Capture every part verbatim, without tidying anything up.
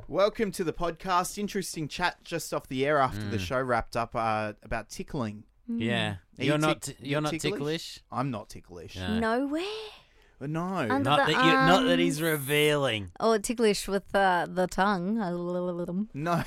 Welcome to the podcast. Interesting chat just off the air after Mm. the show wrapped up uh, about tickling. Yeah. Are You're you not tick- you're not ticklish? ticklish? I'm not ticklish. No. Nowhere. But no. Under Not the that you not that arms. he's revealing. Oh, ticklish with uh, the tongue. No. no,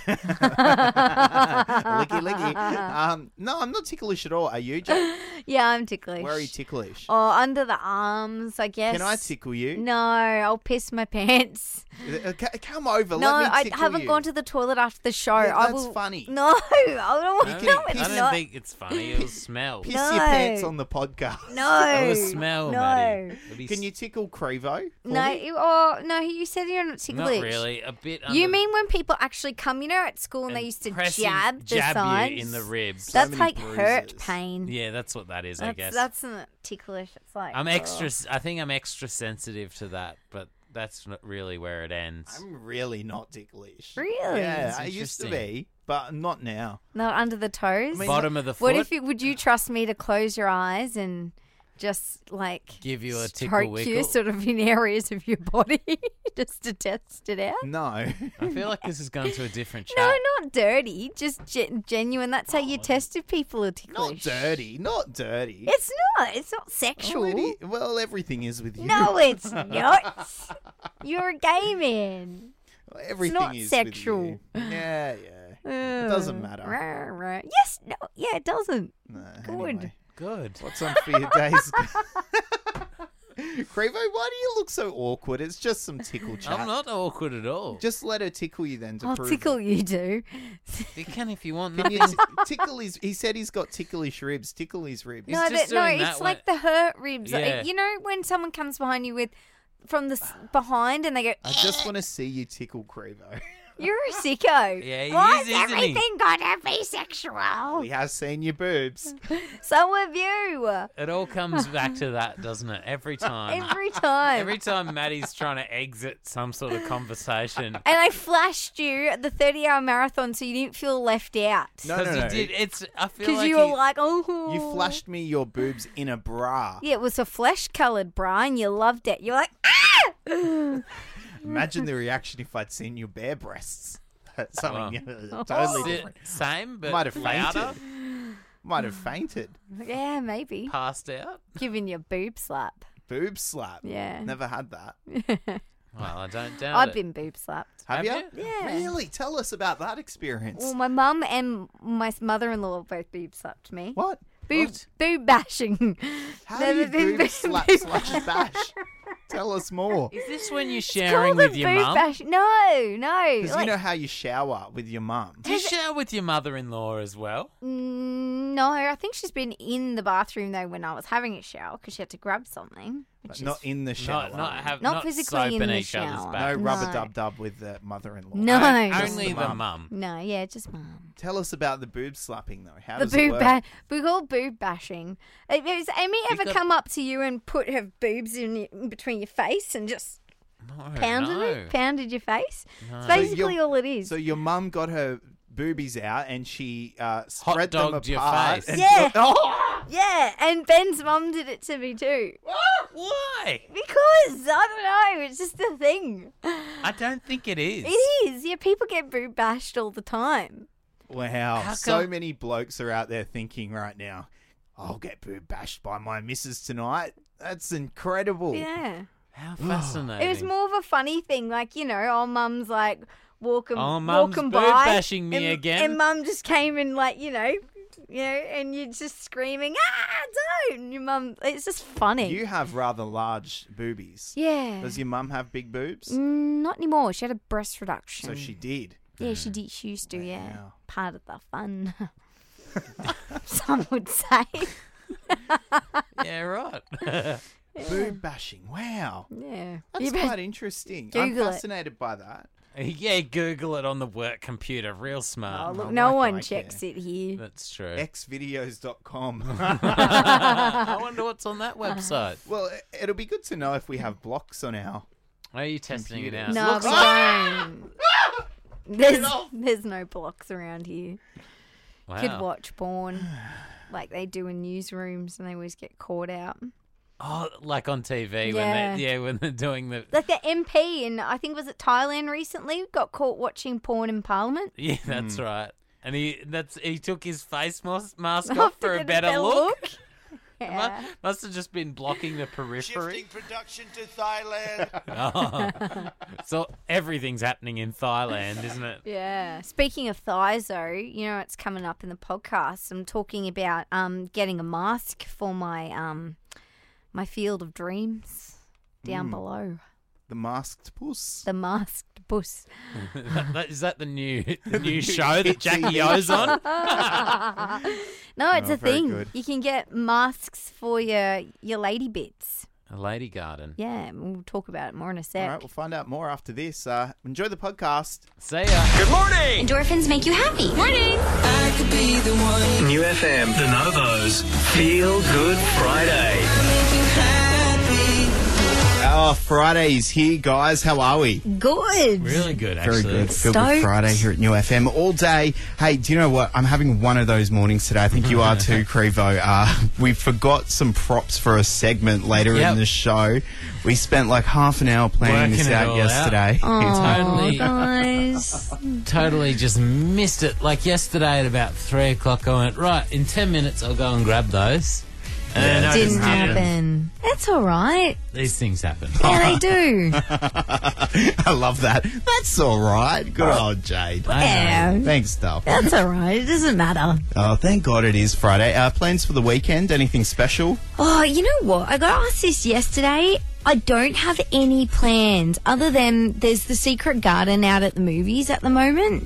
licky, licky. Um, no, I'm not ticklish at all. Are you, Jake? Yeah, I'm ticklish. Where are you ticklish? Oh, under the arms, I guess. Can I tickle you? No, I'll piss my pants. Uh, c- Come over. no, Let me I tickle haven't you. gone to the toilet after the show. Yeah, I that's will... funny. No, I don't want I to. can No, piss- it's I don't not. think it's funny. It'll smell. Piss No. your pants on the podcast. No. It will smell, no. Maddie. It'll be Can you tickle Crevo? for No, me? you, oh, no, you said you're not s- ticklish. Not really. A bit. You under- mean when people actually come, you know, at school and, they and used to pressing- jab the jab sides? you in the ribs. So That's many like hurt bruises. pain. Yeah, that's what that is. that's, I guess. That's not ticklish. It's like I'm oh. extra. s- I think I'm extra sensitive to that, but that's not really where it ends. I'm really not ticklish. Really? Yeah, That's I used to interesting. be, but not now. Not under the toes. I mean, Bottom of the foot. What if you, would you trust me to close your eyes and just like Give you a tickle stroke wickle? you sort of in areas of your body just to test it out? No. I feel like this has gone to a different chat. No, not dirty. Just ge- genuine. That's how you Oh. test if people are Not ticklish. dirty. Not dirty. It's not. It's not sexual. Oh, it is- Well, everything is with you. No, it's not. You're a gay man. everything not is sexual. With you. Yeah, yeah. It doesn't matter. Yes, no, yeah, it doesn't. No, Good. anyway. Good. What's on for your days? Crevo, why do you look so awkward? It's just some tickle chat. I'm not awkward at all. Just let her tickle you then to I'll prove tickle it. you, do. You can if you want. Can you Nothing. t- tickle his? He said he's got ticklish ribs. Tickle his ribs. He's No, just that, no, doing it's that like way- the hurt ribs. Like, Yeah. you know when someone comes behind you with from the s- behind and they go, I just want to see you tickle Crevo. "You're a sicko." Yeah, he Why is, is isn't he? everything gotta be sexual? He has seen your boobs. So have you. It all comes back to that, doesn't it? Every time. Every time. Every time Maddie's trying to exit some sort of conversation. And I flashed you at the thirty-hour marathon so you didn't feel left out. No, no, Because no. you did. It's. I feel Because like you were he- like, oh. You flashed me your boobs in a bra. Yeah, it was a flesh-coloured bra and you loved it. You're like, ah! Imagine the reaction if I'd seen your bare breasts. That's something Oh. totally Is it different. same, but Might have louder, fainted. Might have fainted. Yeah, maybe. passed out. Giving you a boob slap. Boob slap. Yeah. Never had that. Well, I don't doubt I've it. been boob slapped. Have, Have you? you? Yeah. Really? Tell us about that experience. Well, my mum and my mother-in-law both boob slapped me. What? Boob, What? boob bashing. How Never do you been boob slap boob slash bash? Tell us more. Is this when you're It's sharing called with a your boob mum? bash- No, no. Because Like- you know how you shower with your mum. Do you share with your mother-in-law as well? Mm, no, I think she's been in the bathroom though when I was having a shower because she had to grab something. But Which not is in the shower. Not, not have Not not physically soaping in the each other's shower. no back. rubber No. dub dub with the mother-in-law. No. O- just only the the mum. mum. no, yeah, just mum. Tell us about the boob slapping though. How The does it boob work? ba- we call boob bashing. Uh, Has Amy ever got- come up to you and put her boobs in, your, in between your face and just No, pounded no. it, pounded your face? No. It's So basically you're- all it is. So your mum got her boobies out and she uh, Hot spread them dogged your apart. face. and- Yeah. Oh! Yeah, and Ben's mum did it to me too. Why? Because I don't know, it's just a thing. I don't think it is. It is. Yeah, people get boob bashed all the time. Wow. How So come- many blokes are out there thinking right now, I'll get boob bashed by my missus tonight. That's incredible. Yeah. How fascinating. It was more of a funny thing, like, you know, oh, mum's like walking, Oh, mum's walking boob by. bashing me and, again. And mum just came and, like, you know, you know, and you're just screaming, ah, don't. And your mum, it's just funny. You have rather large boobies. yeah. Does your mum have big boobs? Mm, not anymore. She had a breast reduction. So she did. Yeah, she did. She used to, yeah. Wow. Part of the fun. Some would say. Yeah, right. Boob bashing. Wow. Yeah. That's You bet- quite interesting. I'm Google it. fascinated by that. Yeah, Google it on the work computer. Real Oh, smart. look, I no like one like checks it here. That's true. x videos dot com. I wonder what's on that website. Well, it- it'll be good to know if we have blocks on our... Are you testing it out? Computers. No, Looks we like- don't. There's, off. there's no blocks around here. Wow. Could watch porn like they do in newsrooms and they always get caught out. Oh, like on T V Yeah. when they yeah when they're doing the Like the M P in, I think, was it Thailand recently, got caught watching porn in Parliament. yeah that's right. And he that's he took his face mas- mask Off off to for a get better look. Yeah. Mu- Must have just been blocking the periphery. Shifting production to Thailand. Oh. So everything's happening in Thailand, isn't it? Yeah. Speaking of thighs, though, you know it's coming up in the podcast. I'm talking about um getting a mask for my um my field of dreams down Mm. below. The masked puss. The masked bus. That- that- Is that the new the new show that Jackie O's on? No, it's Oh, a very thing. good. You can get masks for your your lady bits. A lady garden. Yeah, we'll talk about it more in a sec. All right, we'll find out more after this. Uh, enjoy the podcast. See ya. Endorphins make you happy. Morning. New F M, the Novos, Feel Good Friday. Oh, Friday's here, guys. How are we? Good. Really good, Very actually. good. Feel Stoked. Good Friday here at New F M all day. Hey, do you know what? I'm having one of those mornings today. I think you are too, Crevo. Uh, we forgot some props for a segment later Yep. in the show. We spent like half an hour planning this Working it out all yesterday. Oh, Totally. guys. Totally just missed it. Like yesterday at about three o'clock, I went, right, in ten minutes I'll go and grab those. And then I Didn't just didn't. happen. That's all right. These things happen. Yeah, they do. I love that. That's all right. Good old Jade. Yeah. Thanks, Duff. That's all right. It doesn't matter. Oh, thank God it is Friday. Uh, plans for the weekend? Anything special? Oh, you know what? I got asked this yesterday. I don't have any plans other than there's the Secret Garden out at the movies at the moment.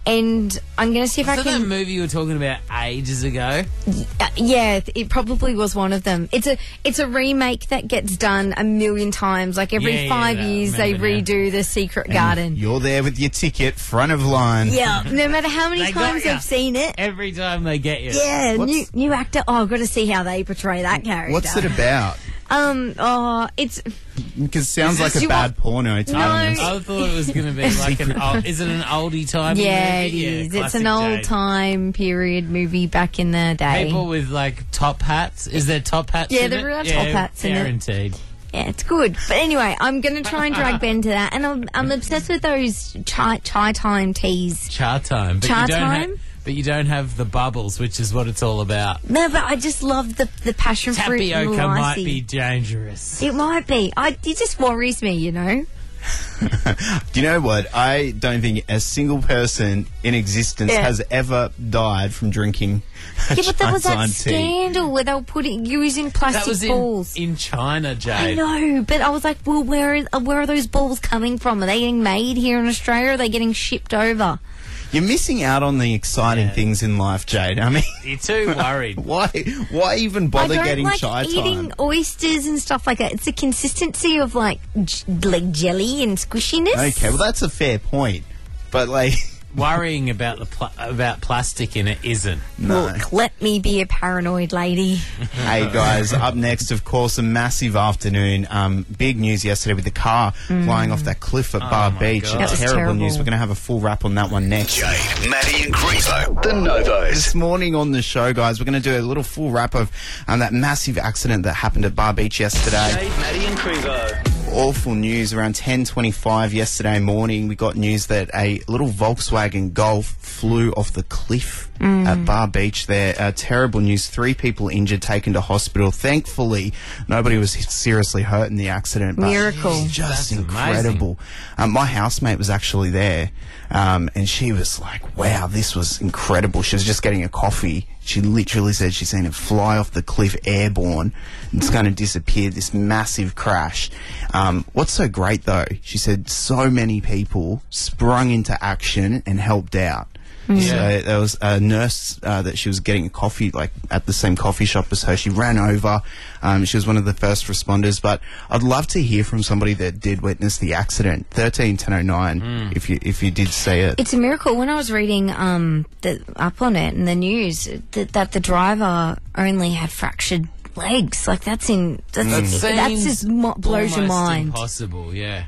And I'm going to see if Is I that that can... movie you were talking about ages ago? Uh, yeah, it probably was one of them. It's a it's a remake that gets done a million times. Like every Yeah, yeah, five yeah, I years, they remember now. redo the Secret Garden. You're there with your ticket, front of line. Yeah, no matter how many They got times ya. I've seen it. Every time they get you. Yeah, What's- new new actor. Oh, I've got to see how they portray that character. What's it about? Um, oh, it's Because it sounds like a you bad porno, to be No. honest. I thought it was going to be like an old, is it an oldie time yeah, movie? it is. It's classic an old Jade. time period movie back in the day. People with like top hats. Is there top hats? Yeah, in there it? are top hats in it. Guaranteed. Yeah, it's good. But anyway, I'm going to try and drag Ben to that. And I'm, I'm obsessed with those chai, chai time teas. Char time. But Char you don't time? Ha- but you don't have the bubbles, which is what it's all about. No, but I just love the, the passion fruit and Tapioca might licey. be dangerous. It might be. I, it just worries me, you know? Do you know what? I don't think a single person in existence Yeah. has ever died from drinking a Yeah, but there was that Chai-Time tea. scandal where they were putting using plastic That was in, balls. in China, I Jade. know, but I was like, well, where is, uh, where are those balls coming from? Are they getting made here in Australia? Or are they getting shipped over? You're missing out on the exciting Yeah. things in life, Jade. I mean, You're too worried. why why even bother I don't getting like chai eating time? oysters and stuff like that. It's the consistency of like j- like jelly and squishiness. Okay, well that's a fair point, but like, Worrying about the pl- about plastic in it isn't. no. Look, let me be a paranoid lady. Hey guys, up next, of course, a massive afternoon. Um, big news yesterday with the car flying off that cliff at Bar my Beach. God. That was Terrible, terrible. news. We're going to have a full wrap on that one next. Jade, Maddie and Crevo, the Novos. This morning on the show, guys, we're going to do a little full wrap of um, that massive accident that happened at Bar Beach yesterday. Jade, Maddie and Crevo. Awful news. Around ten twenty-five yesterday morning, we got news that a little Volkswagen Golf flew off the cliff at Bar Beach there. Uh, terrible news. Three people injured, taken to hospital. Thankfully, nobody was seriously hurt in the accident. But Miracle. it's just That's incredible. Um, my housemate was actually there, um, and she was like, wow, this was incredible. She was just getting a coffee. She literally said she's seen it fly off the cliff airborne. It's going to disappear, this massive crash. Um, what's so great, though, she said so many people sprung into action and helped out. Yeah. So there was a nurse uh, that she was getting a coffee, like at the same coffee shop as her. She ran over. Um, she was one of the first responders. But I'd love to hear from somebody that did witness the accident. Thirteen ten oh nine. If you if you did see it. It's a miracle. When I was reading um, the, up on it in the news, that, that the driver only had fractured legs. Like that's in that's, That that's seems just mo- blows your almost mind. Impossible, yeah.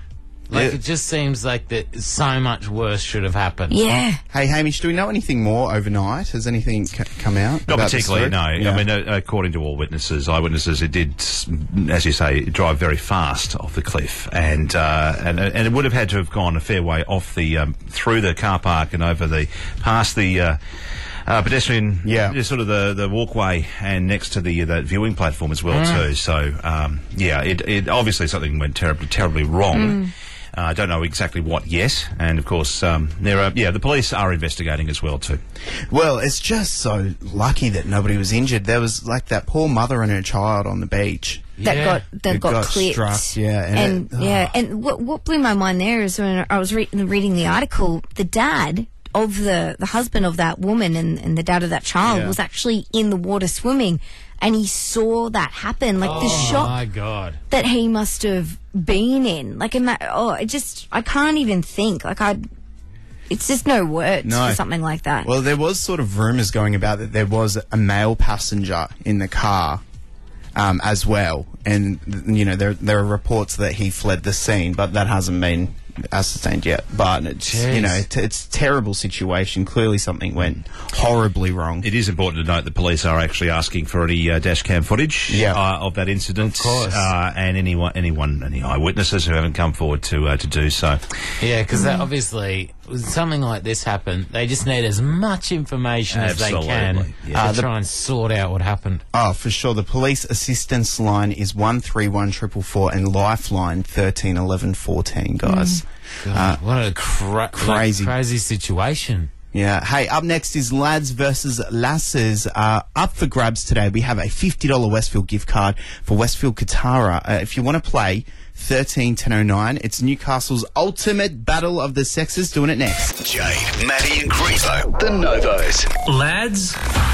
Like, Yeah. it just seems like that so much worse should have happened. Yeah. Hey, Hamish, do we know anything more overnight? Has anything c- come out? Not about this particularly, story? no. Yeah. I mean, uh, according to all witnesses, eyewitnesses, it did, as you say, drive very fast off the cliff, and uh, and and it would have had to have gone a fair way off the um, through the car park and over the past the. Uh, Uh, pedestrian, Yeah. just sort of the, the walkway and next to the that viewing platform as well too. So um, yeah, it, it obviously something went terribly terribly wrong. Uh, I don't know exactly what yet, and of course um, there are yeah the police are investigating as well too. Well, it's just so lucky that nobody was injured. There was like that poor mother and her child on the beach. That Yeah. got that It got, got clipped. struck, yeah, and and, it- yeah, oh. and what what blew my mind there is when I was re- reading the article, the dad of the the husband of that woman and, and the dad of that child Yeah. was actually in the water swimming, and he saw that happen. Like the Oh, shock my God. that he must have been in. Like, ima- oh, it just I can't even think. Like I, it's just no words No. for something like that. Well, there was sort of rumours going about that there was a male passenger in the car um, as well. And, you know, there there are reports that he fled the scene, but that hasn't been ascertained yet. But, it's, Jeez. you know, it, it's a terrible situation. Clearly something went horribly wrong. It is important to note the police are actually asking for any uh, dash cam footage Yeah. uh, of that incident, Of course. uh, and anyone, anyone, any eyewitnesses who haven't come forward to uh, to do so. Yeah, because obviously, when something like this happened, they just need as much information as they can Absolutely, to yeah. Uh, the- try and sort out what happened. Oh, for sure. The police assistance line is one three one four four four and Lifeline thirteen eleven fourteen, guys. God, what a cra- crazy. like, crazy situation. Yeah. Hey, up next is Lads versus Lasses. Uh, up for grabs today. We have a fifty dollars Westfield gift card for Westfield Katara. Uh, if you want to play, thirteen ten oh nine. It's Newcastle's ultimate battle of the sexes. Doing it next. Jade, Maddie and Grievo, the Novos. Lads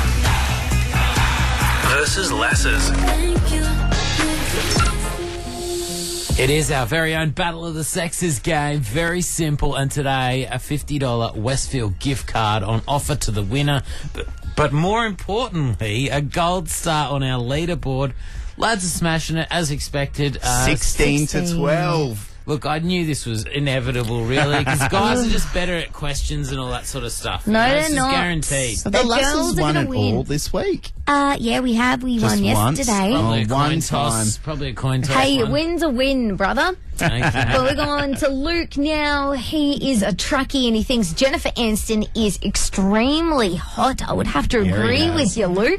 versus lasses. It is our very own Battle of the Sexes game. Very simple. And today, a fifty dollars Westfield gift card on offer to the winner. But, but more importantly, a gold star on our leaderboard. Lads are smashing it, as expected. Uh, sixteen to sixteen. twelve. Look, I knew this was inevitable, really, because guys are just better at questions and all that sort of stuff. No, you know, they're this is not. guaranteed. So The the Lasses girls are won gonna it win. all this week. uh, yeah, we have. We Just won once? yesterday. Probably a Oh, one coin toss. time. Probably a coin toss. Hey, one. win's a win, brother. Okay. But we're going to Luke now. He is a truckie and he thinks Jennifer Aniston is extremely hot. I would have to Very agree nice. with you, Luke.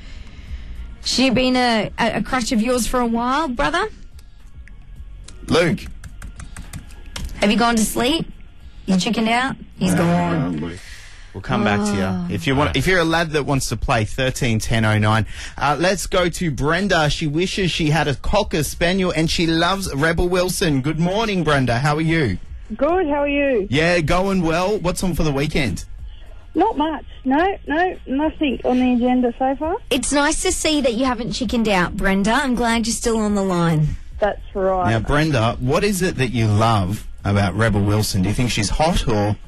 She been a, a, a crush of yours for a while, brother? Luke. Have you gone to sleep? You chickened out? He's gone. We'll come back to you. If you want, if you're a lad that wants to play, thirteen ten oh nine. Uh, let's go to Brenda. She wishes she had a cocker spaniel and she loves Rebel Wilson. Good morning, Brenda. How are you? Good, how are you? Yeah, going well. What's on for the weekend? Not much. No, no, nothing on the agenda so far. It's nice to see that you haven't chickened out, Brenda. I'm glad you're still on the line. That's right. Now, Brenda, what is it that you love about Rebel Wilson? Do you think she's hot or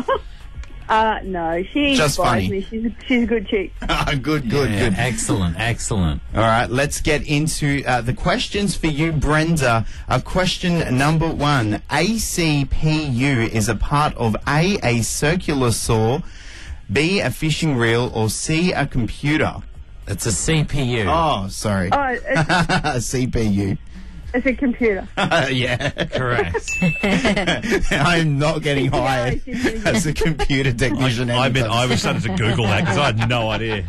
Uh, no, she Just inspires funny. me. She's a, she's a good chick. good, good, Yeah, good? excellent, excellent. All right, let's get into uh, the questions for you, Brenda. Uh, question number one. A C P U is a part of A, a circular saw, B, a fishing reel, or C, a computer? It's a C P U. Oh, sorry. Oh, it's, C P U. it's a computer. Yeah. Correct. I'm not getting hired she's really good. as a computer technician. I mean, anytime I was starting to Google that because I had no idea.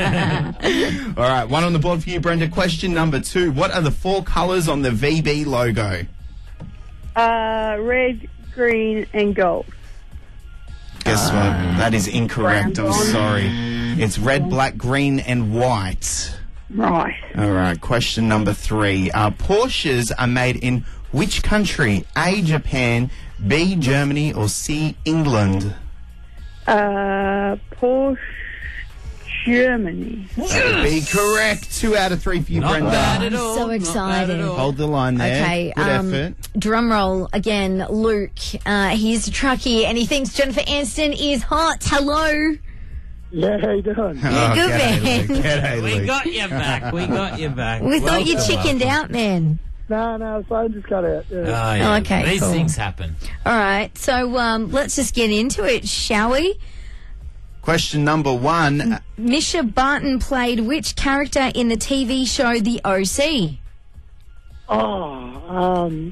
All right, one on the board for you, Brenda. Question number two. What are the four colours on the V B logo? Uh, red, green, and gold. Guess what? That is incorrect. brown, I'm blonde. sorry. It's red, black, green, and white. Right. All right, question number three. Uh, Porsches are made in which country? A, Japan, B, Germany, or C, England? Uh, Porsche, Germany. That would be correct. Two out of three for you, Not Brenda. bad at all. So not bad excited. at all. Hold the line there. Okay, Good um, effort. drum roll again. Luke, uh, he's a truckie and he thinks Jennifer Aniston is hot. Hello. Yeah, how you doing? Oh, good g'day, man. Luke. G'day, We Luke. got you back. We got you back. We thought you Welcome, chickened welcome. out, man. No, no, the phone just cut out. Yeah. Oh, yeah. Okay, These cool. things happen. All right, so um, let's just get into it, shall we? Question number one. Misha Barton played which character in the T V show The O C? Oh, um...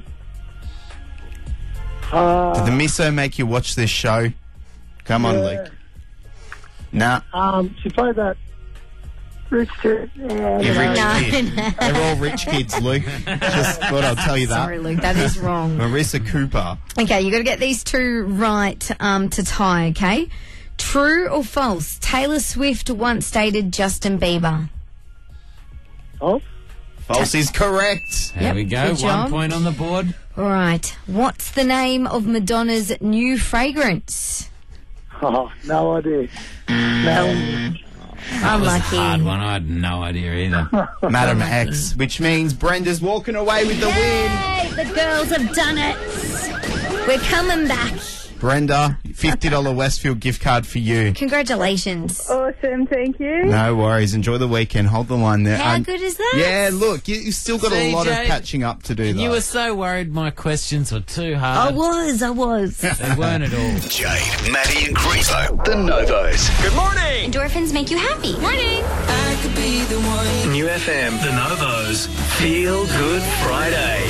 Uh, Did the misso make you watch this show? Come on, yeah. Luke. Nah. Um, she played that rich kid. Uh, You no. rich No, kid. no. They're all rich kids, Luke. Just thought I'd tell you that. Sorry, Luke, that is wrong. Marissa Cooper. Okay, you got to get these two right um, to tie, okay? True or false? Taylor Swift once dated Justin Bieber. Oh, False is correct. There Yep, we go. good One job. point on the board. All right. What's the name of Madonna's new fragrance? oh, no idea. No. That was a Unlucky. hard one. I had no idea either. Madam X, which means Brenda's walking away with the win. Yay, the girls have done it. We're coming back. Brenda, fifty dollars Westfield gift card for you. Congratulations. Awesome, thank you. No worries. Enjoy the weekend. Hold the line there. How Um, good is that? Yeah, look, you, you've still got a lot of C J, patching up to do, though. You were so worried my questions were too I hard. was, I was. They weren't at all. Jade, Maddie and Grizo, the Novos. Good morning. Endorphins make you happy. Morning. New F M, the Novos. Feel Good Friday.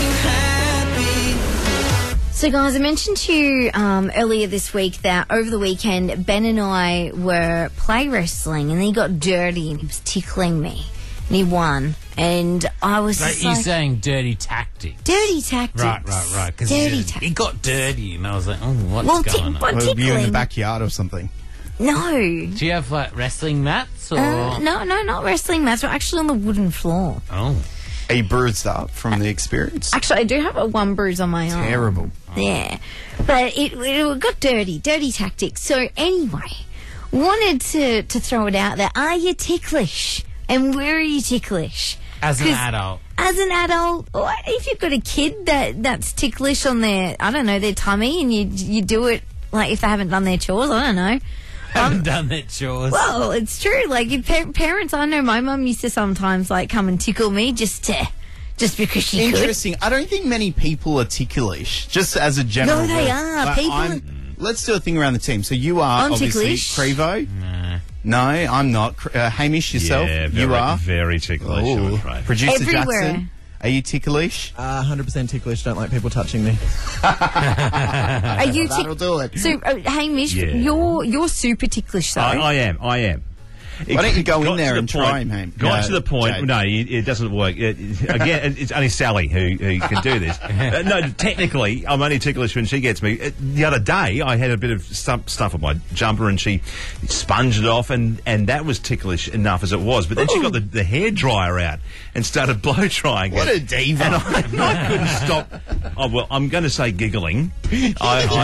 So, guys, I mentioned to you um, earlier this week that over the weekend, Ben and I were play wrestling, and he got dirty and he was tickling me, and he won. And I was Like just you like, saying dirty tactics. dirty tactics. Right, right, right. 'cause Dirty he, just- tactics. he got dirty, and I was like, oh, what's Well, tick- going on? but- Well, you in the tickling. backyard or something. No. Do you have like wrestling mats or? Uh, no, no, not wrestling mats. We're actually on the wooden floor. Oh, Are you bruised up from the experience? Actually, I do have a one bruise on my arm. Terrible. Yeah. But it, it got dirty. Dirty tactics. So, anyway, wanted to, to throw it out there. Are you ticklish? And where are you ticklish? as an 'Cause adult. As an adult, or if you've got a kid that, that's ticklish on their, I don't know, their tummy, and you you do it, like, if they haven't done their chores, I don't know. Haven't done that chores. Well, it's true. Like, if pa- parents, I know my mum used to sometimes, like, come and tickle me just to, just because she could. Interesting. I don't think many people are ticklish, just as a general No, they rule. are. But People I'm- Let's do a thing around the team. So you are I'm obviously ticklish. Crevo. Nah. No, I'm not. Cr- Uh, Hamish, yourself. Yeah, very, you are. very ticklish, I'm Ooh. afraid. Producer Everywhere. Jackson. Are you ticklish? Uh, one hundred percent ticklish. Don't like people touching me. Are you tick- That'll do it. So, uh, Hamish, Yeah. you're, you're super ticklish, though. I, I am, I am. Why don't you go in Got there to the and point- try him, Ham? Got No, to the point. Jade. No, it, it doesn't work. It, again, it's only Sally who, who can do this. Uh, no, technically, I'm only ticklish when she gets me. Uh, the other day, I had a bit of stump, stuff on my jumper, and she sponged it off, and, and that was ticklish enough as it was. But then she got the, the hair dryer out and started blow drying What it. a diva. And I, I couldn't stop. Oh, well, I'm going to say giggling. I, I,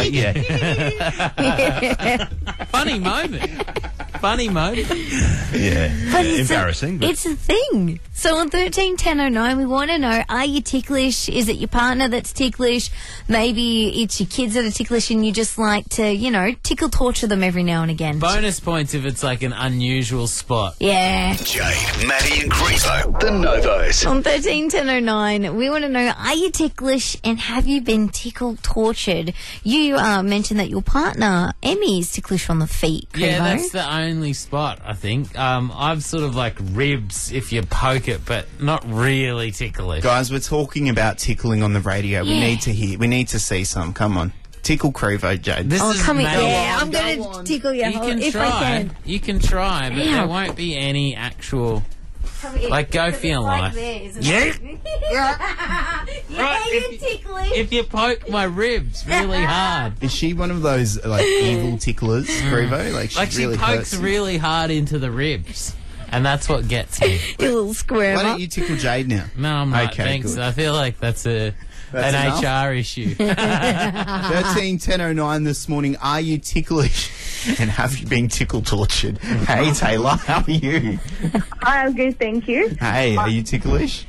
yeah. Funny moment. Funny moment. Yeah. But it's Embarrassing. A, but it's a thing. So on thirteen ten oh nine, we want to know, are you ticklish? Is it your partner that's ticklish? Maybe it's your kids that are ticklish and you just like to, you know, tickle torture them every now and again. Bonus points if it's like an unusual spot. Yeah. Jade, Maddie and Grizo, the Novos. On thirteen ten oh nine, we want to know, are you ticklish and have you been tickle tortured? You uh, mentioned that your partner, Emmy, is ticklish on the feet. Yeah, Crevo. that's the only spot, I think. Um, I've sort of like ribs if you poke it, but not really ticklish. Guys, we're talking about tickling on the radio. We Yeah. need to hear. We need to see some. Come on. Tickle Crevo, Jade. This Oh, is come here. Maddie. Yeah, on, I'm go going to on. tickle your You hole can if try. I can. You can try, but Yeah. there won't be any actual. Like, go for your life. Yeah. Yeah. yeah, Right, you're if you- ticklish. If you poke my ribs really hard. Is she one of those like evil ticklers, Crevo? Like she Like she really pokes hurts. really hard into the ribs. And that's what gets me. You little squirmer. Why don't you tickle Jade now? No, I'm not. Okay, Thanks. good. I feel like that's a That's an enough? H R issue. Thirteen ten oh nine this morning. Are you ticklish? And have you been tickle tortured? Hey Taylor, how are you? I'm good, thank you. Hey, are you ticklish?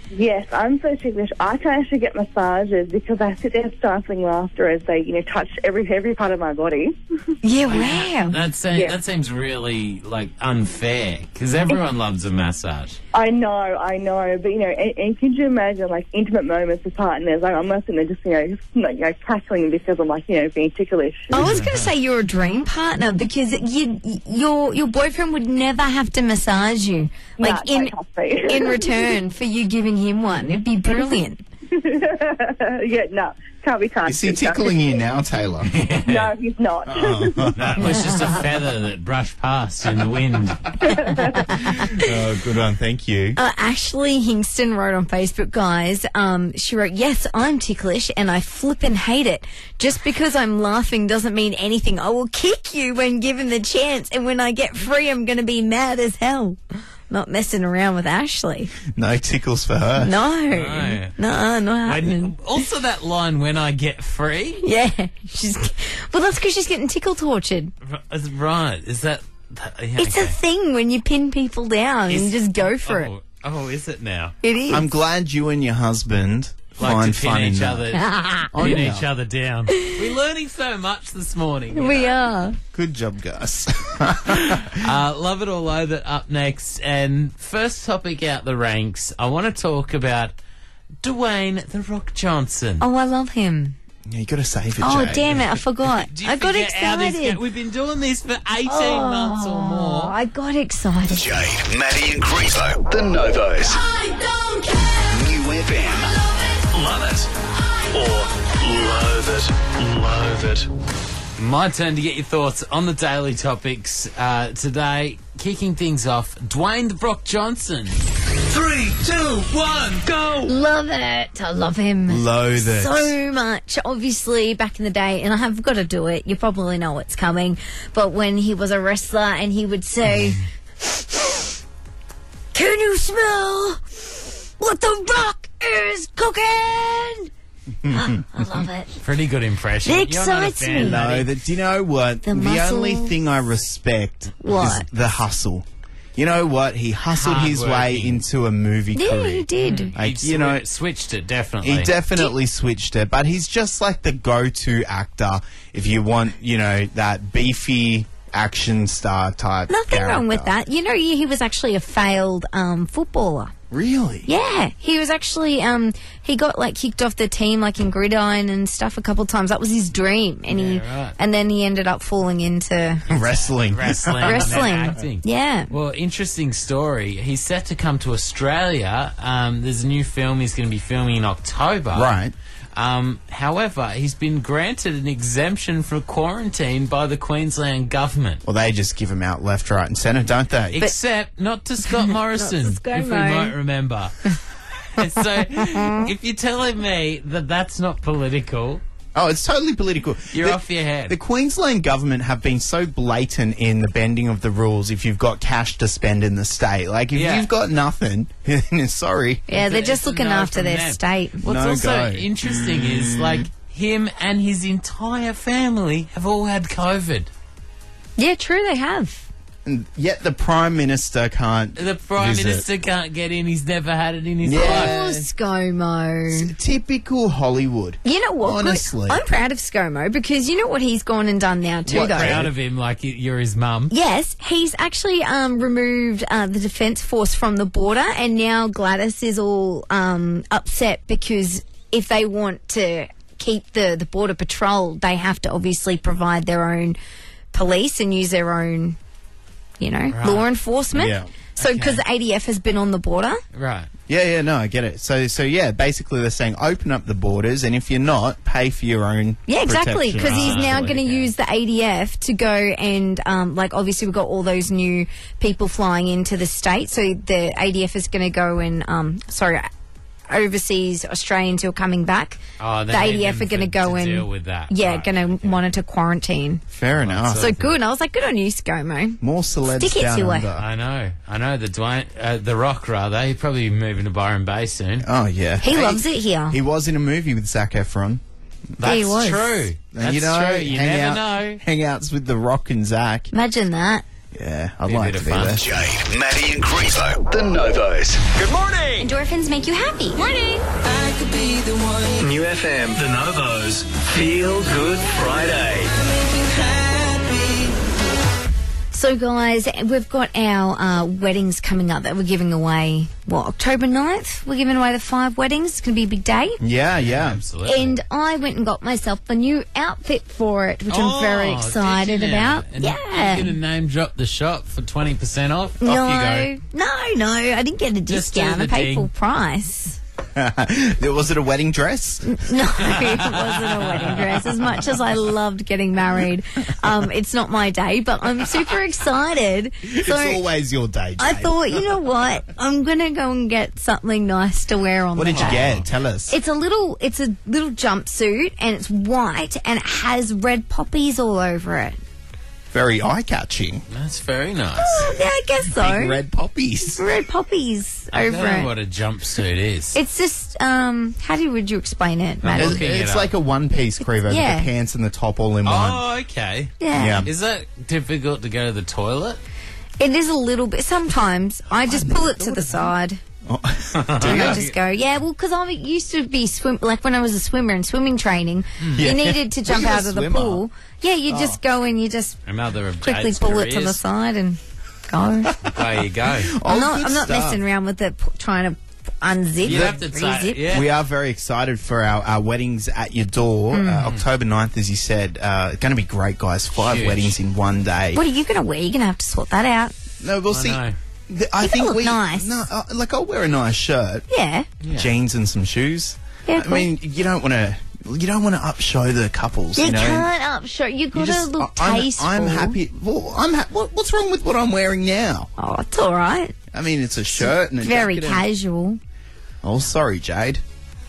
Yes, I'm so ticklish. I can actually get massages because I sit there stifling laughter as they, you know, touch every every part of my body. Yeah, wow. That seems Yeah. that seems really like unfair because everyone loves a massage. I know, I know, but you know, and, and can you imagine like intimate moments with partners? Like I'm not sitting there just you know, just, you know, cackling because I'm like you know being ticklish. I was going to say you're a dream partner because you, your your boyfriend would never have to massage you, like Nah, in don't have to. in return for you giving him one. It'd be brilliant. Yeah, no, can't be touched. Is he tickling you now, Taylor? No, he's not. No, it was just a feather that brushed past in the wind. Oh, good one. Thank you. Uh, Ashley Hingston wrote on Facebook, guys. Um, she wrote, "Yes, I'm ticklish, and I flippin' hate it. Just because I'm laughing doesn't mean anything. I will kick you when given the chance, and when I get free, I'm going to be mad as hell." Not messing around with Ashley. No tickles for her. No, No. no, not happening. When, also, that line, "when I get free," Yeah, she's. Well, that's because she's getting tickle tortured. R- right? Is that? that yeah, It's a okay. thing when you pin people down Is- and just go for oh, it. Oh, is it now? It is. I'm glad you and your husband Like find to pin fun in each that. other, Oh, pin yeah. each other down. We're learning so much this morning. you we know. are. Good job, Gus. Uh, love it or loathe it up next. And first topic out the ranks, I want to talk about Dwayne The Rock Johnson. Oh, I love him. Yeah, you got to save it, Oh, Jade. damn it! I forgot. Do you I got forget how this excited. go- We've been doing this for eighteen Oh, months or more. I got excited. Jade, Maddie and Grizo, the Novos. I don't care. New F M. Love it. Or loathe it. Loathe it. My turn to get your thoughts on the daily topics. Uh, today, kicking things off, Dwayne The Rock Johnson. Three, two, one, go! Love it. I love him. Loathe it. So much. Obviously, back in the day, and I have got to do it. You probably know what's coming. But when he was a wrestler and he would say, "Can you smell what the Rock is cooking?" Ah, I love it. Pretty good impression. It You're not a excites fan, me. No, Maddie. that, do you know what? The The, muscle. only thing I respect What? is the hustle. You know what? He hustled his way Hardworking. into a movie Yeah, career. he did. Like, He you know, swi- switched it, definitely. he definitely switched it, but he's just like the go-to actor if you want, you know, that beefy action star type. Nothing wrong with character. that. You know, he he was actually a failed um, footballer. Really? Yeah, he was actually um he got like kicked off the team like in gridiron and stuff a couple of times. That was his dream, and he Yeah, right. and then he ended up falling into Wrestling. Wrestling. and wrestling. acting. Yeah. Well, interesting story. He's set to come to Australia. Um, there's a new film he's going to be filming in October. Right. Um, however, he's been granted an exemption for quarantine by the Queensland government. Well, they just give him out left, right, and centre, don't they? Except not to Scott Morrison, Scott if we Mo. might remember. And so, if you're telling me that that's not political, Oh, it's totally political. you're The- off your head. The Queensland government have been so blatant in the bending of the rules if you've got cash to spend in the state. Like, if Yeah. you've got nothing, sorry. Yeah, they're It's just a looking no after from their them. state. What's No also go. interesting is like him and his entire family have all had COVID. Yeah, true, they have. And yet the Prime Minister can't The Prime visit. Minister can't get in. He's never had it in his Yeah. Oh, life. ScoMo. Typical Hollywood. You know what? Good- Honestly. I'm proud of ScoMo because you know what he's gone and done now too, What, though. Proud of him, like y- you're his mum. Yes, he's actually um, removed uh, the Defence Force from the border, and now Gladys is all um, upset because if they want to keep the, the Border Patrol, they have to obviously provide their own police and use their own, you know, law enforcement. Yeah. So, because Okay. the A D F has been on the border. Right. Yeah, yeah, no, I get it. So, so yeah, basically they're saying open up the borders, and if you're not, pay for your own. Yeah, exactly. protection. Because he's now Ah, going to okay. use the A D F to go and, um, like, obviously we've got all those new people flying into the state. So the A D F is going to go and, um, sorry, overseas Australians who are coming back. Oh, they the need A D F them are going to for- go to and deal with that. Yeah, Right, going to monitor quarantine. Fair enough. So good. I was like, good on you, ScoMo. More celebs Stick it down to her. under. I know. I know. The Dwayne, uh, the Rock, rather. He'll probably be moving to Byron Bay soon. Oh yeah, He loves it here. He was in a movie with Zac Efron. That's he was. true. And That's you know, true. You hang never out, know. Hangouts with The Rock and Zac. Imagine that. Yeah, I'd Be a like bit to of be fun. there. Jade, Maddie and Grievo, the Novos. Good morning. Endorphins make you happy. Morning. New F M, the Novos. Feel Good Friday. So, guys, we've got our uh, weddings coming up that we're giving away, what, October ninth? We're giving away the five weddings. It's going to be a big day. Yeah, yeah. Absolutely. And I went and got myself a new outfit for it, which Oh, I'm very did excited you now? about. And yeah. You're going to name drop the shop for twenty percent off? no, Off you go. no, no, I didn't get a Just do discount. the I paid ding. full price. Was it a wedding dress? No, it wasn't a wedding dress. As much as I loved getting married, um, it's not my day, but I'm super excited. It's So always your day, Jade. I thought, you know what? I'm gonna go and get something nice to wear on What the did you day. get? Tell us. It's a little, it's a little jumpsuit, and it's white, and it has red poppies all over it. Very eye-catching. That's very nice. Oh, yeah, I guess so. Big red poppies. Red poppies I over don't know it. what a jumpsuit is. It's just, um, how do would you explain it, I'm Maddie? It's, looking it it's up. like a one-piece crevo Yeah. with the pants and the top all in one. Oh, okay. Yeah. Yeah. Is that difficult to go to the toilet? It is a little bit. Sometimes I just pull it to the side. Oh. And I just go, yeah, well, because I used to be swim, like when I was a swimmer in swimming training, Yeah. you needed to jump Were you a out of the swimmer? pool. Yeah, you Oh. just go and you just Another of quickly Jade's pull it to the careers. side and go. There you go. Oh, I'm not, good I'm not stuff. messing around with it, p- trying to unzip, You have to rezip. say, yeah. We are very excited for our, our weddings at your door. Mm. Uh, October ninth, as you said. Uh, going to be great, guys. Five Huge. weddings in one day. What are you going to wear? You're going to have to sort that out. No, we'll I see. know. Th- I You think can look we nice. No, uh, like I'll wear a nice shirt, Yeah. Yeah. jeans, and some shoes. Yeah, I cool. mean, you don't want to. You don't want to upshow the couples. You You, know. can't upshow. You You got to just- look I- I'm, tasteful. I'm happy. Well, I'm. Ha- what, what's wrong with what I'm wearing now? Oh, it's all right. I mean, it's a shirt and a Very jacket and- casual. Oh, sorry, Jade.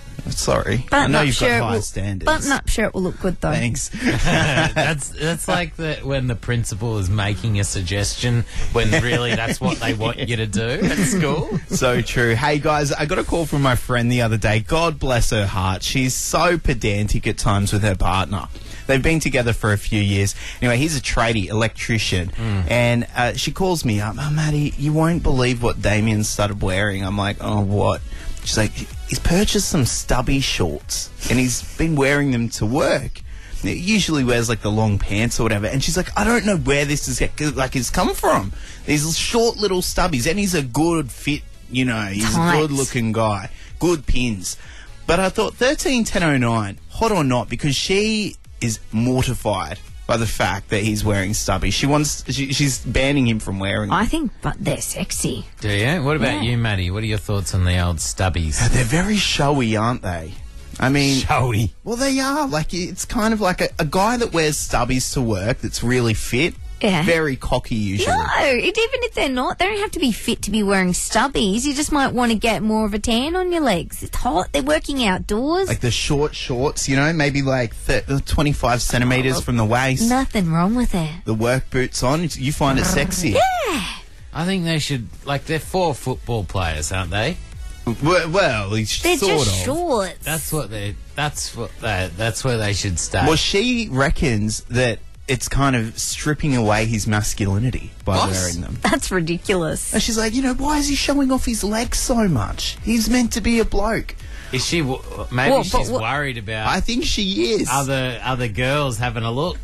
Sorry. I Button know up you've shirt got high will, standards. Button up shirt will look good though. Thanks. that's that's like the when the principal is making a suggestion when really that's what they want you to do at school. So true. Hey guys, I got a call from my friend the other day. God bless her heart. She's so pedantic at times with her partner. They've been together for a few years. Anyway, he's a tradie, electrician. And uh, she calls me up. Oh, Maddie, you won't believe what Damien started wearing. I'm like, oh, what? She's like, he's purchased some stubby shorts. And he's been wearing them to work. He usually wears like the long pants or whatever. And she's like, I don't know where this is like it's come from. These short little stubbies. And he's a good fit, you know, he's Tight. a good looking guy. Good pins. But I thought thirteen ten oh nine, hot or not, because she is mortified by the fact that he's wearing stubby. She wants, she, she's banning him from wearing them. I think, but they're sexy. Do you? What about Yeah. you, Maddie? What are your thoughts on the old stubbies? They're very showy, aren't they? I mean, Showy. well, they are. Like, it's kind of like a, a guy that wears stubbies to work that's really fit. Yeah. Very cocky, usually. No, it, even if they're not, they don't have to be fit to be wearing stubbies. You just might want to get more of a tan on your legs. It's hot. They're working outdoors. Like the short shorts, you know, maybe like th- twenty-five centimetres from the waist. Nothing wrong with it. The work boots on. You find it sexy. Yeah. I think they should, like, they're four football players, aren't they? Well, well it's They're sort just of. shorts. That's what they. That's what they. That's where they should stay. Well, she reckons that it's kind of stripping away his masculinity by What? wearing them. That's ridiculous. And she's like, you know, why is he showing off his legs so much? He's meant to be a bloke. Is she? w- Maybe Well, but she's what- worried about I think she is. other other girls having a look.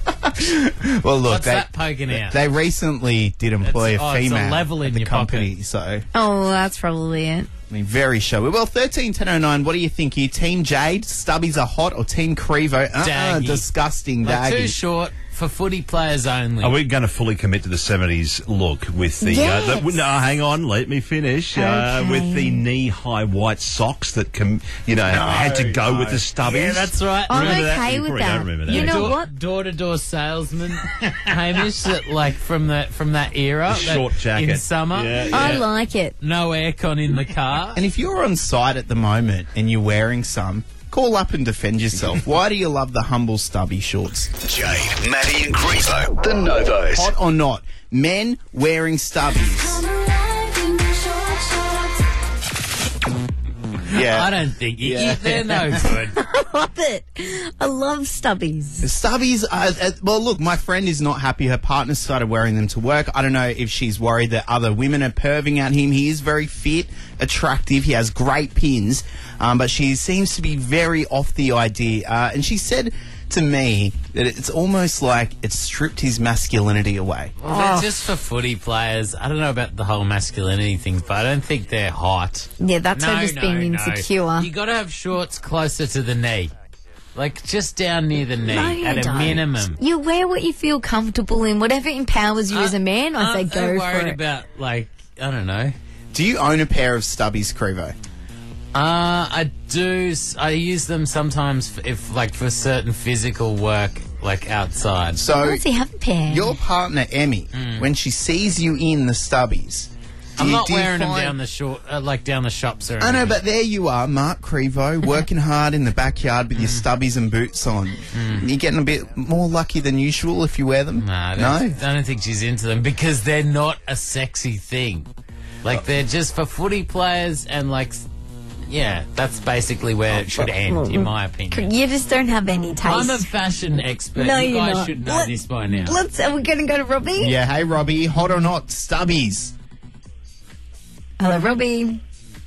well, look, What's they, that poking out? they recently did employ It's- a oh, it's a female level at in the your company, pocket. so Oh, that's probably it. I mean, very showy. Well, thirteen ten oh nine. What do you think here? Team Jade, stubbies are hot, or Team Crevo? Uh-uh, Daggy. disgusting, Like, too daggy. short for footy players only. Are we going to fully commit to the seventies look with the, Yes. uh, the no, hang on, let me finish, uh, Okay. with the knee-high white socks that, com, you know, had to go with the stubbies? Yeah, that's right. I'm Remember that? okay You with probably that. don't remember that. You know Door- what? Door-to-door salesman, Hamish, that, like from that from that era, The that short jacket. in summer. Yeah, I yeah. like it. No aircon in the car. And if you're on site at the moment and you're wearing some, call up and defend yourself. Why do you love the humble stubby shorts? Jade, Maddie and Grievo, the Novos. Hot or not, men wearing stubbies. Yeah. I don't think you, Yeah. you, they're no good. I love it. I love stubbies. Stubbies, uh, uh, well, look, my friend is not happy. Her partner started wearing them to work. I don't know if she's worried that other women are perving at him. He is very fit, attractive. He has great pins, um, but she seems to be very off the idea. Uh, and she said to me that it's almost like it stripped his masculinity away. Well, they're just for footy players. I don't know about the whole masculinity thing, but I don't think they're hot. Yeah, that's no, her just no, being no. insecure. You got to have shorts closer to the knee, like just down near the knee No, you at a don't. minimum. You wear what you feel comfortable in. Whatever empowers you as a man, I say Aren't go they for worried it. about, like, I don't know. Do you own a pair of stubbies, Crevo? Uh, I do. s- I use them sometimes f- if, like, for certain physical work, like outside. So, Why does he have a pair? your partner, Emmy, when she sees you in the stubbies, do I'm you, not do you wearing them find- down the short, uh, like down the shops or I know, anything. but there you are, Mark Crevo, working hard in the backyard with your stubbies and boots on. You're getting a bit more lucky than usual if you wear them. Nah, I don't, no? I don't think she's into them because they're not a sexy thing. Like, they're just for footy players and, like, s- yeah, that's basically where it should end, in my opinion. You just don't have any taste. I'm a fashion expert. No, you you're guys not. should know Let- this by now. Let's. Are we going to go to Robbie? Yeah, hey, Robbie, hot or not, stubbies? Hello, Robbie.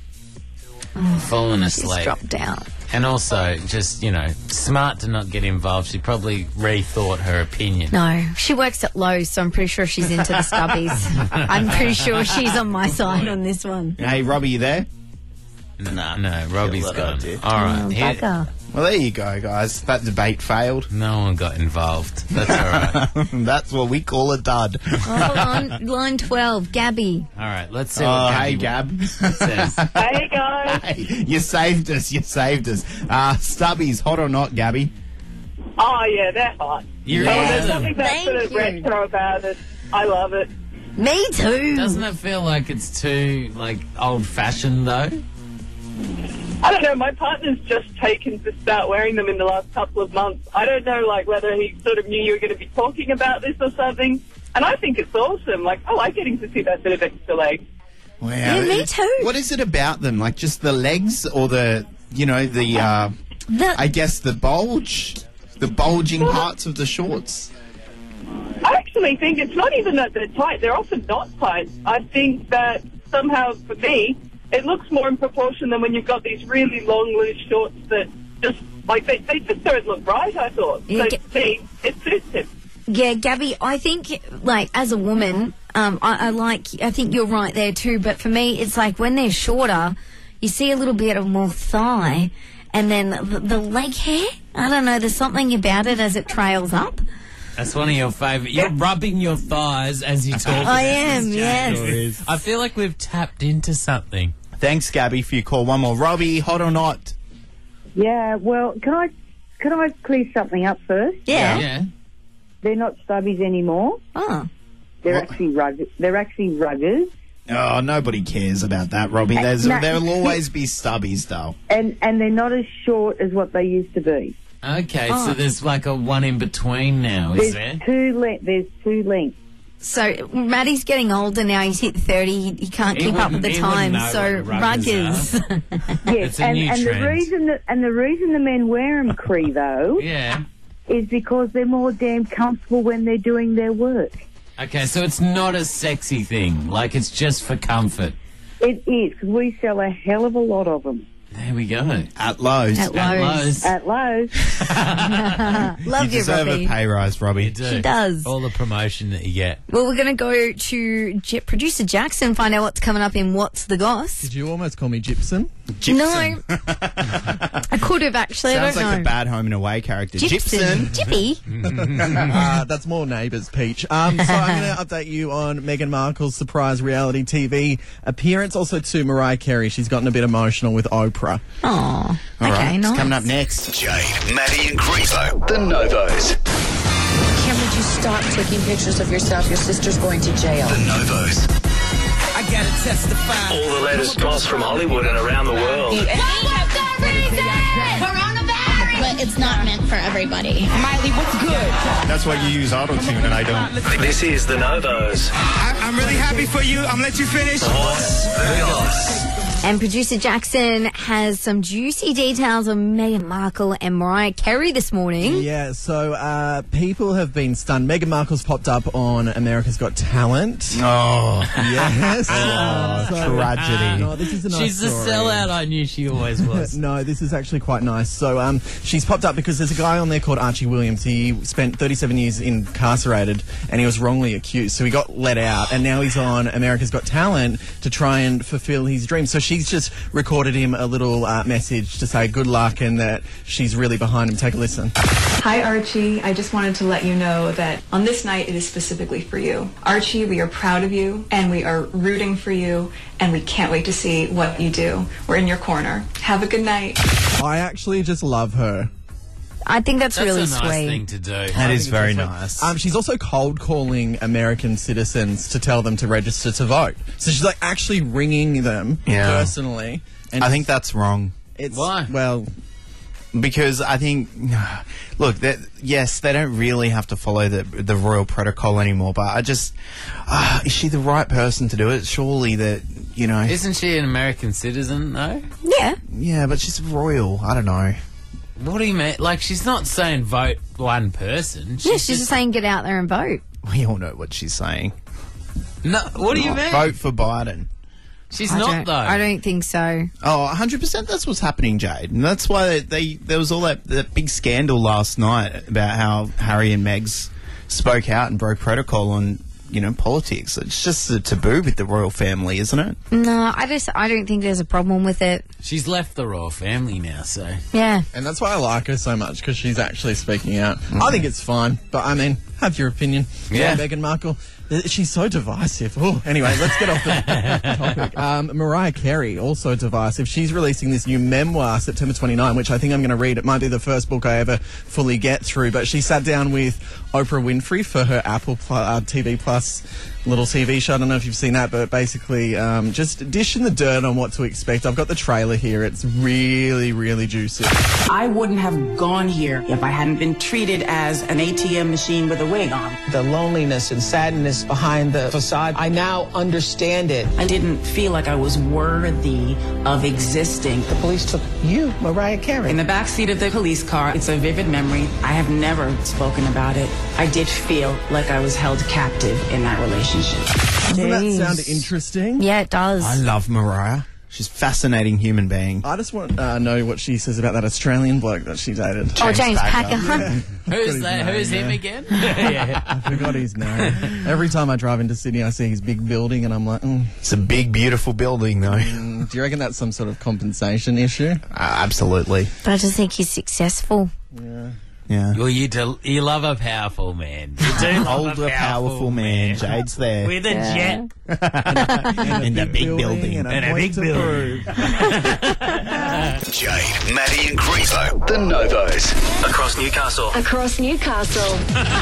Falling She's asleep. dropped out. And also, just, you know, smart to not get involved. She probably rethought her opinion. No, she works at Lowe's, so I'm pretty sure she's into the stubbies. I'm pretty sure she's on my side on this one. Hey, Robbie, you there? No, no, Robbie's Yeah, gone. idea. All right. Oh, here- bugger. Well, there you go, guys. That debate failed. no one got involved. That's all right. That's what we call a dud. Oh, on line twelve, Gabby. All right, let's see Oh, what hey, Gabby Gab. says. Hey guys. Hey, you saved us. You saved us. Uh, stubbies, hot or not, Gabby? Oh yeah, they're hot. You're Oh, into there's them. something that's Thank sort of you. retro about it. I love it. Me too. Doesn't it feel like it's too, like, old-fashioned, though? I don't know, my partner's just taken to start wearing them in the last couple of months. I don't know, like, whether he sort of knew you were going to be talking about this or something. And I think it's awesome. Like, I like getting to see that bit of extra leg. Wow. Yeah, me too. What is it about them? Like just the legs or the, you know, the, uh, The- I guess the bulge? The bulging parts of the shorts? I actually think it's not even that they're tight. They're often not tight. I think that somehow, for me, it looks more in proportion than when you've got these really long, loose shorts that just, like, they, they just don't look right, I thought. Yeah, So, get- to me, it suits him. Yeah, Gabby, I think, like, as a woman, um, I, I like, I think you're right there too, but for me, it's like when they're shorter, you see a little bit of more thigh, and then the, the leg hair, I don't know, there's something about it as it trails up. That's one of your favourite. You're rubbing your thighs as you talk. I about am, this, yes. Jane. I feel like we've tapped into something. Thanks, Gabby, for your call. One more. Robbie, hot or not? Yeah, well, can I can I clear something up first? Yeah. Yeah. They're not stubbies anymore. Oh. They're What? actually rugged. They're actually ruggers, Oh, nobody cares about that, Robbie. There's, No. There'll always be stubbies, though. and and they're not as short as what they used to be. Okay, Oh. so there's like a one in between now, is There's there? two le- There's two lengths. So, Maddie's getting older now, he's hit thirty, he, he can't He keep up with wouldn't- the he wouldn't times, know so what ruggers ruggers. Yes, It's a and, new and the trend. reason that and the reason the men wear them, Crevo, Yeah. is because they're more damn comfortable when they're doing their work. Okay, so it's not a sexy thing. Like, it's just for comfort. It is, 'cause we sell a hell of a lot of them There we go. At Lowe's. At At Lowe's. Lowe's. at Lowe's. Love you you, deserve Robbie. a pay rise, Robbie. You do. She does. All the promotion that you get. Well, we're going to go to J- producer Jackson, find out what's coming up in What's the Goss. Did you almost call me Gypsum? No, I could have actually. Sounds I don't like know. a bad Home and Away character. Gypsum. Gypsum. Jippy. uh, that's more neighbours, Peach. Um, so I'm going to update you on Meghan Markle's surprise reality T V appearance. Also to Mariah Carey. She's gotten a bit emotional with Oprah. Oh, All okay, right, it's nice. coming up next. Jade, Maddie and Crevo, the Novos. Kim, would you stop taking pictures of yourself? Your sister's going to jail. The Novos. I gotta testify. All the latest goss from Hollywood and around the world. But it's not meant for everybody. Miley, what's good? That's why you use auto-tune and I don't. This is the Novos. I, I'm really happy for you. I'm gonna let you finish. What's the goss? And producer Jackson has some juicy details on Meghan Markle and Mariah Carey this morning. Yeah, so uh, people have been stunned. Meghan Markle's popped up on America's Got Talent. Oh. Yes. Oh, So- tragedy. No, this is a nice She's the story. sellout I knew she always was. No, this is actually quite nice. So um, she's popped up because there's a guy on there called Archie Williams. He spent thirty-seven years incarcerated and he was wrongly accused. So he got let out and now he's on America's Got Talent to try and fulfill his dream. So she's just recorded him a little uh, message to say good luck and that she's really behind him. Take a listen. Hi, Archie. I just wanted to let you know that on this night, it is specifically for you. Archie, we are proud of you, and we are rooting for you, and we can't wait to see what you do. We're in your corner. Have a good night. I actually just love her. I think that's, That's really a nice sweet. thing to do. That is very nice. Um, she's also cold calling American citizens to tell them to register to vote. So she's like actually ringing them Yeah. personally. And I think that's wrong. it's Why? well, Because I think, look, that yes, they don't really have to follow the the royal protocol anymore. But I just, uh, is she the right person to do it? Surely that, you know, Isn't she an American citizen, though? Yeah. yeah, but she's royal. I don't know. What do you mean? Like, she's not saying vote one person. Yeah, she's just saying get out there and vote. We all know what she's saying. No, what do you mean? Vote for Biden. She's I not, don't- though. I don't think so. Oh, one hundred percent that's what's happening, Jade. And that's why they, they there was all that, that big scandal last night about how Harry and Meg's spoke out and broke protocol on, you know, politics. It's just a taboo with the royal family, isn't it? No, I just I don't think there's a problem with it. She's left the royal family now, so... Yeah. and that's why I like her so much because she's actually speaking out. I think it's fine, but I mean, have your opinion. Yeah. Meghan Markle. Uh, She's so divisive. Oh, anyway, let's get off the topic. Um, Mariah Carey, also divisive. She's releasing this new memoir September twenty-ninth, which I think I'm going to read. It might be the first book I ever fully get through, but she sat down with Oprah Winfrey for her Apple Pl- uh, T V Plus little T V show. I don't know if you've seen that, but basically um, just dishing the dirt on what to expect. I've got the trailer here. It's really, really juicy. I wouldn't have gone here if I hadn't been treated as an A T M machine with a wig on. The loneliness and sadness behind the facade, I now understand it. I didn't feel like I was worthy of existing. The police took you, Mariah Carey. In the backseat of the police car, it's a vivid memory. I have never spoken about it. I did feel like I was held captive in that relationship. Doesn't that Jeez. sound interesting? Yeah, it does. I love Mariah. She's a fascinating human being. I just want to uh, know what she says about that Australian bloke that she dated. oh, James Packer. Who's his that? name, Who's him yeah. again? yeah. I forgot his name. Every time I drive into Sydney, I see his big building, and I'm like, mm, It's a big, beautiful building, though. mm, do you reckon that's some sort of compensation issue? Uh, absolutely. But I just think he's successful. Yeah. Well, you, do, you love a powerful man. You do love Older, a powerful man. Jade's there. With a Yeah. jet. in the big building. and a, And a point big to building. prove. Jade, Maddie and Crevo, the Novos. Across Newcastle. Across Newcastle.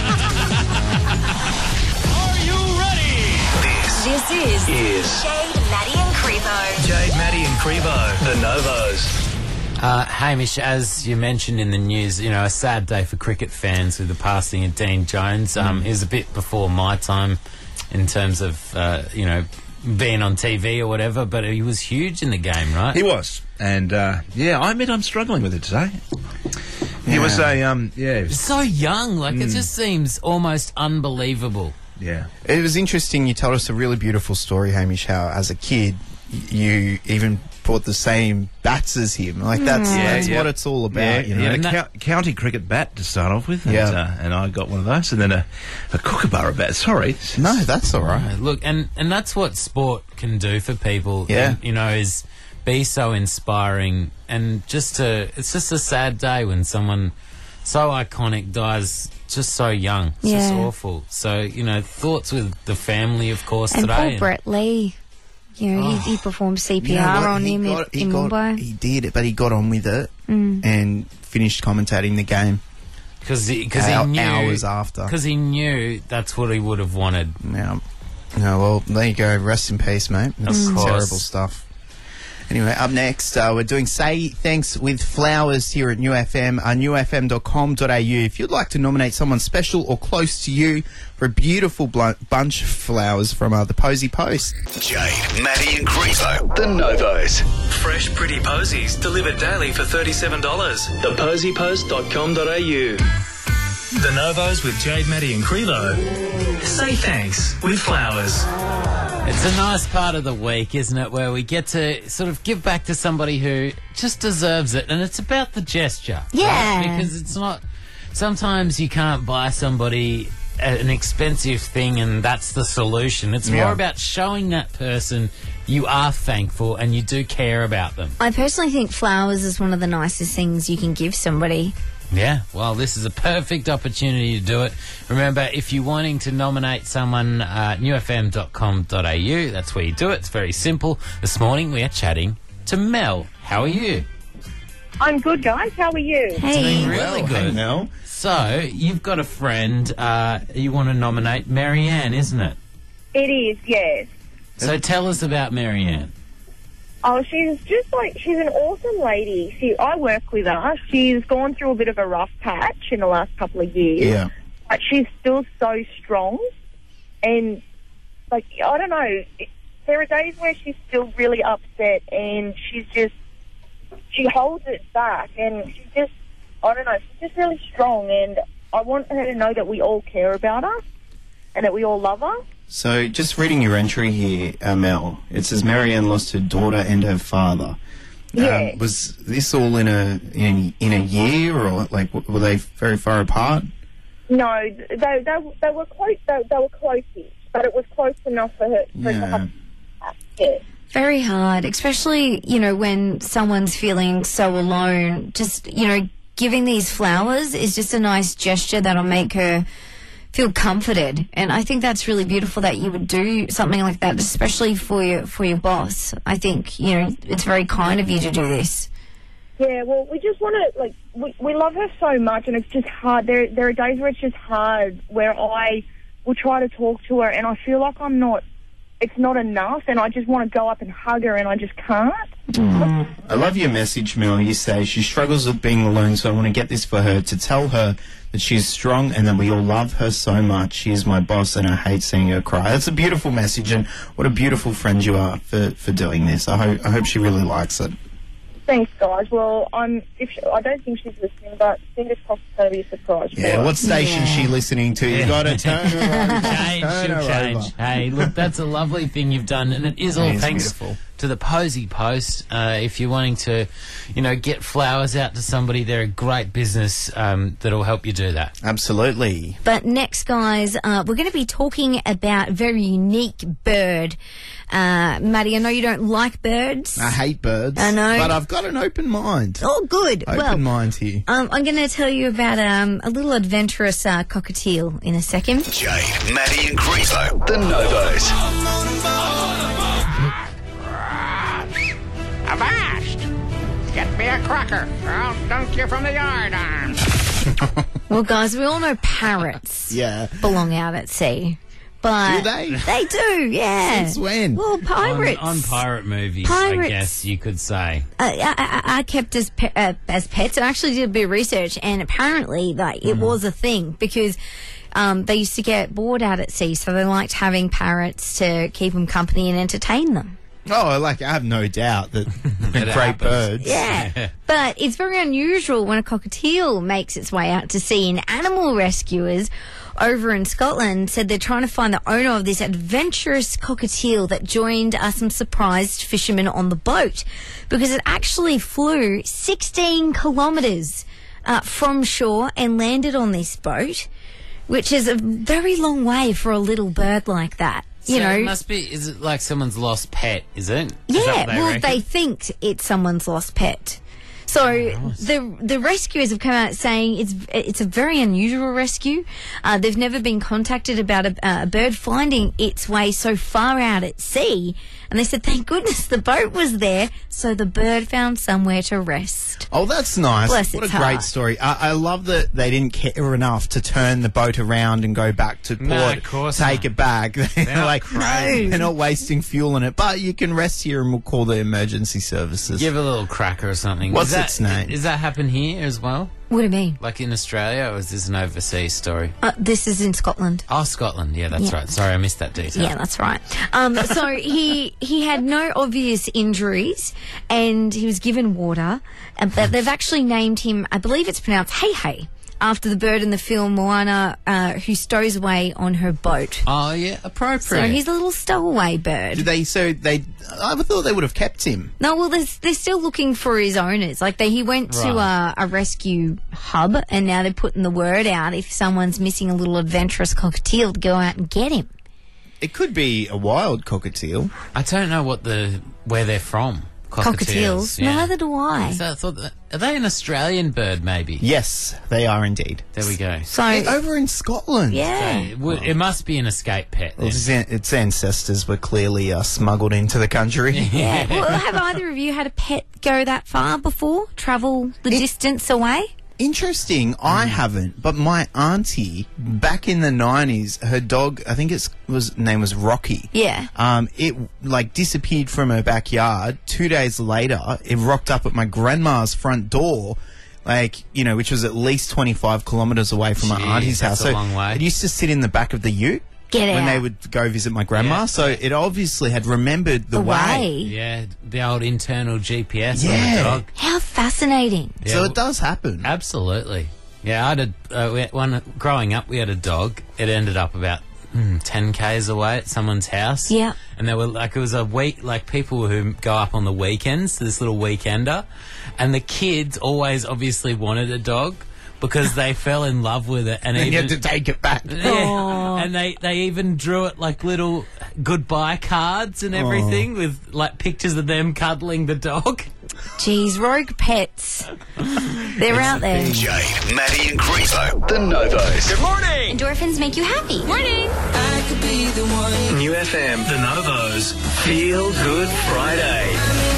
This This is is Jade, Maddie and Crevo. Jade, Maddie and Crevo, the Novos. Uh, Hamish, as you mentioned in the news, you know, a sad day for cricket fans with the passing of Dean Jones. Um, It was a bit before my time in terms of, uh, you know, being on T V or whatever, but he was huge in the game, right? He was. And, uh, yeah, I admit I'm struggling with it today. He Yeah. was a, um, yeah, So young, like, it just seems almost unbelievable. yeah. It was interesting. You told us a really beautiful story, Hamish, how as a kid y- you even bought the same bats as him. Like, that's, Yeah, that's yeah. what it's all about, Yeah, you he know? had a cou- county cricket bat to start off with, and, Yeah. uh, and I got one of those, and then a, a kookaburra bat. Sorry. No, that's all right. Uh, Look, and, and that's what sport can do for people. Yeah. and, you know, is be so inspiring, and just to, it's just a sad day when someone so iconic dies just so young. It's just Yeah. awful. So, you know, thoughts with the family, of course, And today. poor Brett Lee. You know, he, he performed C P R You know what? on He him in, got- he in got- Mumbai. He did, but he got on with it Mm. and finished commentating the game. Because he, cause Hou- he knew... hours after. Because he knew that's what he would have wanted. Yeah. No, well, there you go. Rest in peace, mate. That's Of course. terrible stuff. Anyway, up next, uh, we're doing Say Thanks with Flowers here at New F M, uh, new f m dot com dot a u. If you'd like to nominate someone special or close to you for a beautiful bl- bunch of flowers from uh, the Posy Post. Jade, Maddie and Crevo, the Novos. Fresh, pretty posies delivered daily for thirty-seven dollars. the posy post dot com dot a u. The Novos with Jade, Maddie and Crevo. Say thanks with flowers. It's a nice part of the week, isn't it, where we get to sort of give back to somebody who just deserves it, and it's about the gesture. Yeah. Right? Because it's not... Sometimes you can't buy somebody an expensive thing and that's the solution. It's Yeah. more about showing that person you are thankful and you do care about them. I personally think flowers is one of the nicest things you can give somebody. Yeah, well, this is a perfect opportunity to do it. Remember, if you're wanting to nominate someone, uh, new f m dot com dot a u, that's where you do it. It's very simple. This morning we are chatting to Mel. How are you? I'm good, guys. How are you? Doing really Well, hey, good. Mel. So, you've got a friend uh, you want to nominate, Marianne, isn't it? It is, yes. So tell us about Marianne. Oh, she's just like, she's an awesome lady. She, I work with her. She's gone through a bit of a rough patch in the last couple of years. Yeah. But she's still so strong. And, like, I don't know, it, there are days where she's still really upset and she's just, she holds it back and she's just, I don't know, she's just really strong, and I want her to know that we all care about her and that we all love her. So, just reading your entry here, uh, Mel, it says Marianne lost her daughter and her father. Yeah. Um, was this all in a in, in a year, or like w- were they very far apart? No, they they they were close. They, they were close-ish, but it was close enough for her. For her to Yeah. have, yeah. Very hard, especially, you know, when someone's feeling so alone. Just, you know, giving these flowers is just a nice gesture that'll make her feel comforted. And I think that's really beautiful that you would do something like that, especially for your for your boss. I think, you know, it's very kind of you to do this. Yeah, well, we just want to, like, we, we love her so much, and it's just hard. There there are days where it's just hard, where I will try to talk to her, and I feel like I'm not, it's not enough, and I just want to go up and hug her, and I just can't. I love your message, Mel. You say she struggles with being alone, so I want to get this for her, to tell her that she's strong and that we all love her so much. She is my boss and I hate seeing her cry. That's a beautiful message, and what a beautiful friend you are for, for doing this. I hope I hope she really likes it. Thanks, guys. Well, I'm. If she, I don't think she's listening, but fingers crossed it's going to be a surprise. for Yeah, her. what station is she listening to? You got to turn her over. Change, Turn she'll her change. over. Hey, look, that's a lovely thing you've done, and it is all It is thanks beautiful. to the Posy Post. Uh, if you're wanting to, you know, get flowers out to somebody, they're a great business um, that'll help you do that. Absolutely. But next, guys, uh, we're going to be talking about a very unique bird. Uh, Maddie, I know you don't like birds. I hate birds. I know. But I've got an open mind. Oh, good. Open well, mind here. um, I'm going to tell you about um, a little adventurous uh, cockatiel in a second. Jade, Maddie and Crevo, the Novos. Avast! Get me a cracker, or I'll dunk you from the yardarm. Well, guys, we all know parrots Yeah. belong out at sea. But Do they? They do, yeah. Since when? Well, pirates. On, on pirate movies, I Pirates. guess you could say. Uh, I, I, I kept as pe- uh, as pets. I actually did a bit of research, and apparently, like, it was a thing because um, they used to get bored out at sea, so they liked having parrots to keep them company and entertain them. Oh, like, I have no doubt that they're It great happens. birds. Yeah, but it's very unusual when a cockatiel makes its way out to sea, and animal rescuers over in Scotland said they're trying to find the owner of this adventurous cockatiel that joined uh, some surprised fishermen on the boat, because it actually flew sixteen kilometres uh, from shore and landed on this boat, which is a very long way for a little bird like that. You So know, it must be. Is it like someone's lost pet? Is it? Is that yeah, what they well, reckon? they think it's someone's lost pet. So the the rescuers have come out saying it's it's a very unusual rescue. Uh, they've never been contacted about a, a bird finding its way so far out at sea, and they said, thank goodness the boat was there, so the bird found somewhere to rest. Oh, that's nice. Bless what a its great heart. story. I, I love that they didn't care enough to turn the boat around and go back to port, No, of course take not. it back. They're not like, crazy. they're not wasting fuel on it, but you can rest here and we'll call the emergency services. Give a little cracker or something. What's Is that, its name? Does that happen here as well? What do you mean? Like in Australia, or is this an overseas story? Uh, this is in Scotland. Oh, Scotland. Yeah, that's Yeah. right. Sorry, I missed that detail. Yeah, that's right. Um, so he he had no obvious injuries, and he was given water. And but they've actually named him, I believe it's pronounced Hey Hey, after the bird in the film Moana, uh, who stows away on her boat. Oh, yeah, appropriate. So he's a little stowaway bird. Did they? So they? I thought they would have kept him. No, well, they're, they're still looking for his owners. Like, they, he went to Right. a, a rescue hub, and now they're putting the word out if someone's missing a little adventurous cockatiel to go out and get him. It could be a wild cockatiel. I don't know what the where they're from. Cockatiels. Cockatiels? Neither do I. So I thought that, are they an Australian bird, maybe? Yes, they are indeed. There we go. So over in Scotland. So it, would- it must be an escape pet. Well, Then. its, an- its ancestors were clearly uh, smuggled into the country. Yeah. Well, have either of you had a pet go that far before? Travel the distance away? Interesting. I haven't, but my auntie back in the nineties, her dog, I think its was name was Rocky. Yeah. Um, it like disappeared from her backyard. Two days later, it rocked up at my grandma's front door. Like, you know, which was at least twenty-five kilometres away from my Jeez, auntie's that's house. a so long way. it used to sit in the back of the ute. Get when out. they would go visit my grandma. Yeah. So it obviously had remembered the, The way. way. Yeah, the old internal G P S on Yeah. the dog. How fascinating. Yeah, So it does happen. Absolutely. Yeah, I had a, uh, we had one growing up. We had a dog. It ended up about mm, ten k's away at someone's house. Yeah. And there were like it was a week like people who go up on the weekends. This little weekender, and the kids always obviously wanted a dog because they fell in love with it, and And you even had to take it back. yeah, and they they even drew it like little goodbye cards and everything with like pictures of them cuddling the dog. Jeez, rogue pets. They're out there. Jade, Maddie and Crevo, the Novos. Good morning. Endorphins make you happy. Morning. I could be the one. New F M, the Novos. Feel Good Friday.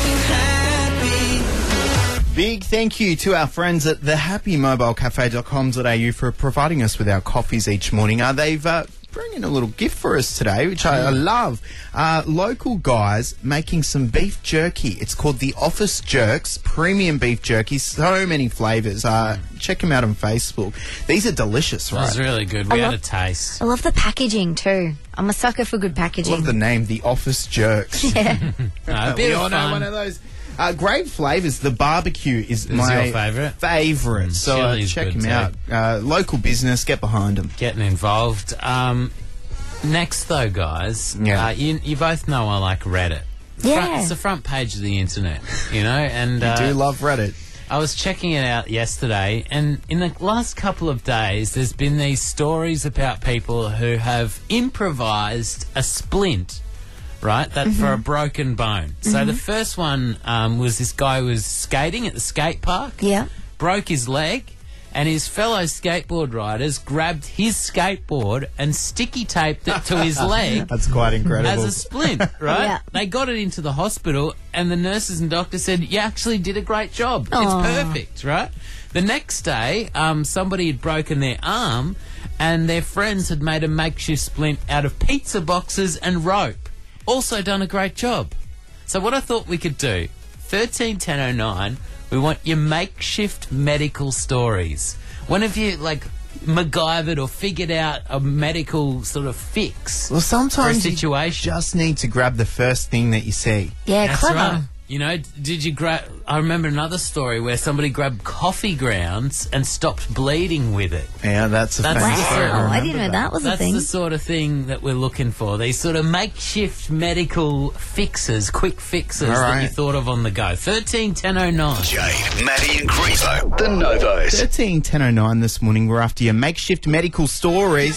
Big thank you to our friends at the happy mobile cafe dot com dot a u for providing us with our coffees each morning. Uh, they've uh, brought in a little gift for us today, which I, I love. Uh, local guys making some beef jerky. It's called the Office Jerks Premium Beef Jerky. So many flavours. Uh, check them out on Facebook. These are delicious, It right? was really good. I We had love- a taste. I love the packaging too. I'm a sucker for good I packaging. love the name, the Office Jerks. Yeah. No, a we bit all of know fun. one of those. Uh, great flavours. The barbecue is, Is my your favourite? Favourite. So uh, chili's check good them out. Uh, local business, get behind them. Getting involved. Um, next, though, guys, Yeah. uh, you, you both know I like Reddit. Yeah. Front, it's the front page of the internet, you know, and You uh, do love Reddit. I was checking it out yesterday, and in the last couple of days, there's been these stories about people who have improvised a splint, right? That for a broken bone. So the first one um, was this guy who was skating at the skate park, Yeah. broke his leg, and his fellow skateboard riders grabbed his skateboard and sticky taped it to his leg. That's quite incredible. As a splint, right? Yeah. They got it into the hospital, and the nurses and doctors said, "You actually did a great job. Aw. It's perfect," right? The next day, um, somebody had broken their arm, and their friends had made a makeshift splint out of pizza boxes and rope. Also done a great job. So what I thought we could do, thirteen ten oh nine, we want your makeshift medical stories. When have you, like, MacGyvered or figured out a medical sort of fix Well, sometimes for a you situation? just need to grab the first thing that you see. Yeah, That's clever. right. You know, d- did you grab... I remember another story where somebody grabbed coffee grounds and stopped bleeding with it. Yeah, that's a That's famous the story. sort of- Wow, I remember didn't know that was a That's thing. the sort of thing that we're looking for. These sort of makeshift medical fixes, quick fixes All that right. you thought of on the go. thirteen ten oh nine. Jade, Maddie and Crevo, the Novos. thirteen ten oh nine this morning, we're after your makeshift medical stories.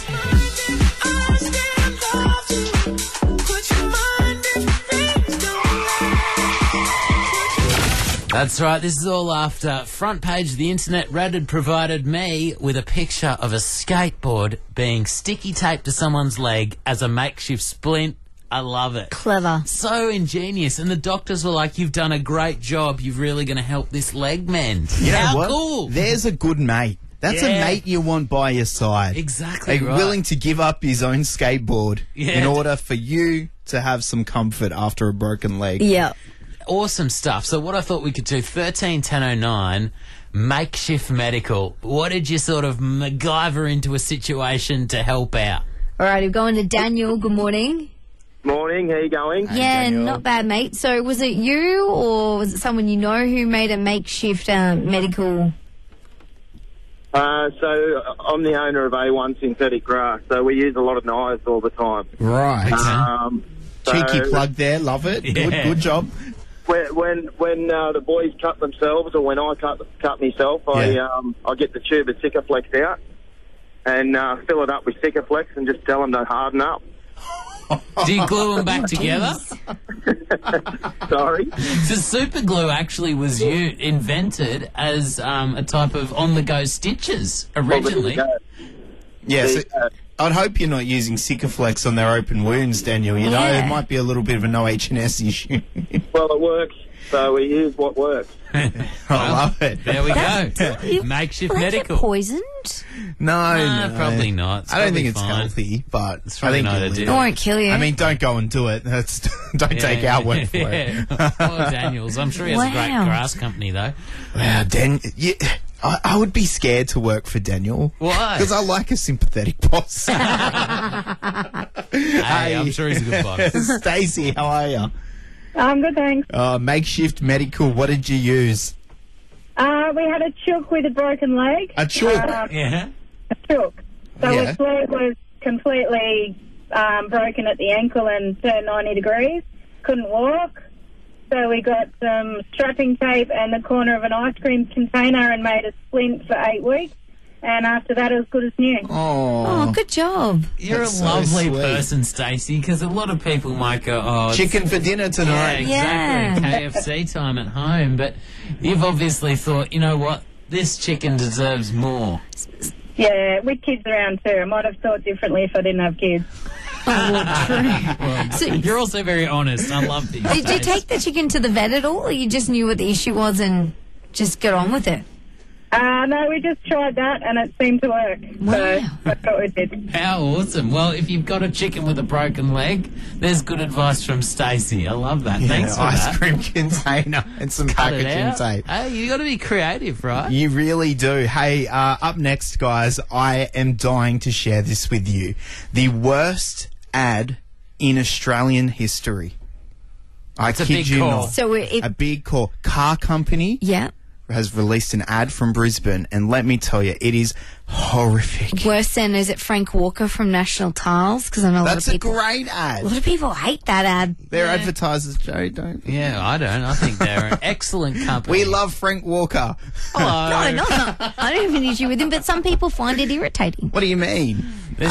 That's right. This is all after front page of the internet. Reddit provided me with a picture of a skateboard being sticky taped to someone's leg as a makeshift splint. I love it. Clever. So ingenious. And the doctors were like, you've done a great job. You're really going to help this leg mend. You know How what? cool. There's a good mate. That's Yeah. a mate you want by your side. Exactly Like, right. willing to give up his own skateboard Yeah. in order for you to have some comfort after a broken leg. Yeah. Awesome stuff. So what I thought we could do, thirteen ten oh nine, makeshift medical. What did you sort of MacGyver into a situation to help out? All right, we're going to Daniel. Good morning. Morning, how you going? Yeah, not bad, mate. So was it you or was it someone you know who made a makeshift um, medical... Uh, so I'm the owner of A one Synthetic Grass, so we use a lot of knives all the time. Right. Um, so Cheeky plug there. Love it. Good, good job. When when, when uh, the boys cut themselves, or when I cut cut myself, I Yeah. um I get the tube of Sikaflex out and uh, fill it up with Sikaflex and just tell them to harden up. Do you glue them back together? Sorry? So super glue actually was you invented as um, a type of on-the-go stitches originally. Yeah, so I'd hope you're not using Sikaflex on their open wounds, Daniel. You know, Yeah. it might be a little bit of an O H and S issue. Well, it works, so we use what works. I love it. There we go. Makeshift Will it get medical. poisoned? No, Nah, no. probably not. It's I don't probably think it's fine. healthy, but It's I probably think not you'll a live. deal. It won't kill you. I mean, don't go and do it. That's don't Yeah, take our word for yeah. it. Oh, Daniels. I'm sure he has a great Wow. grass company, though. Wow, Dan, yeah, I, I would be scared to work for Daniel. Why? Because I like a sympathetic boss. Hey, I'm sure he's a good boss. Stacey, how are you? I'm good, thanks. Uh, makeshift medical. What did you use? Uh, we had a chook with a broken leg. A chook? Uh, Yeah. a chook. So Yeah. his leg was completely um, broken at the ankle and turned ninety degrees. Couldn't walk. So we got some strapping tape and the corner of an ice cream container and made a splint for eight weeks. And after that, it was good as new. Oh, good job. You're That's a so lovely sweet. person, Stacey, because a lot of people might go, oh... it's- Chicken for dinner tonight. Yeah, exactly. Yeah. K F C time at home. But you've obviously thought, you know what? This chicken deserves more. Yeah, with kids around too. I might have thought differently if I didn't have kids. Well, So- you're also very honest. I love these. Did you days. take the chicken to the vet at all, or you just knew what the issue was and just got on with it? Uh, no, we just tried that and it seemed to work. So that's what we did. How awesome. Well, if you've got a chicken with a broken leg, there's good advice from Stacey. I love that. Yeah, Thanks for ice that. cream container and some Cut it packaging out. tape. Hey, you got to be creative, right? You really do. Hey, uh, up next, guys, I am dying to share this with you. The worst ad in Australian history. I It's a kid big you call. not. So it, A big call. Car company yeah, has released an ad from Brisbane, and let me tell you, it is horrific. worse than is it Frank Walker from National Tiles? Because I know a That's lot a of people. great A ad. lot of people hate that ad. They're advertisers, Joe, don't Yeah, I don't. I think they're an excellent company. we love Frank Walker. Hello. No, no, no. I don't have an issue with him, but some people find it irritating. What do you mean? This-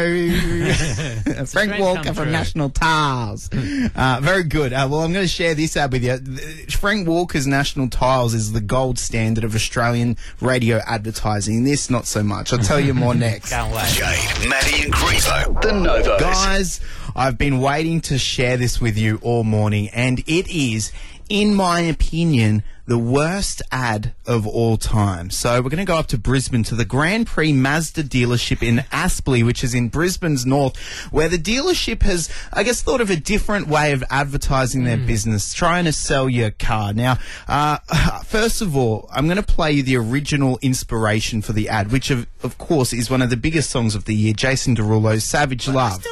Hello, Frank dream Walker come from true. National Tiles. Uh, very good. Uh, well, I'm going to share this ad with you. Frank Walker's National Tiles is the gold standard of Australian radio advertising. This, not so much. I'll tell you more next. Can't wait. Jade, Maddie and Grievo, the Novos. Guys, I've been waiting to share this with you all morning, and it is, in my opinion, the worst ad of all time. So we're going to go up to Brisbane to the Grand Prix Mazda dealership in Aspley, which is in Brisbane's north, where the dealership has, I guess, thought of a different way of advertising their business, trying to sell you a car. Now, uh, first of all, I'm going to play you the original inspiration for the ad, which of, of course is one of the biggest songs of the year, Jason Derulo's Savage Love.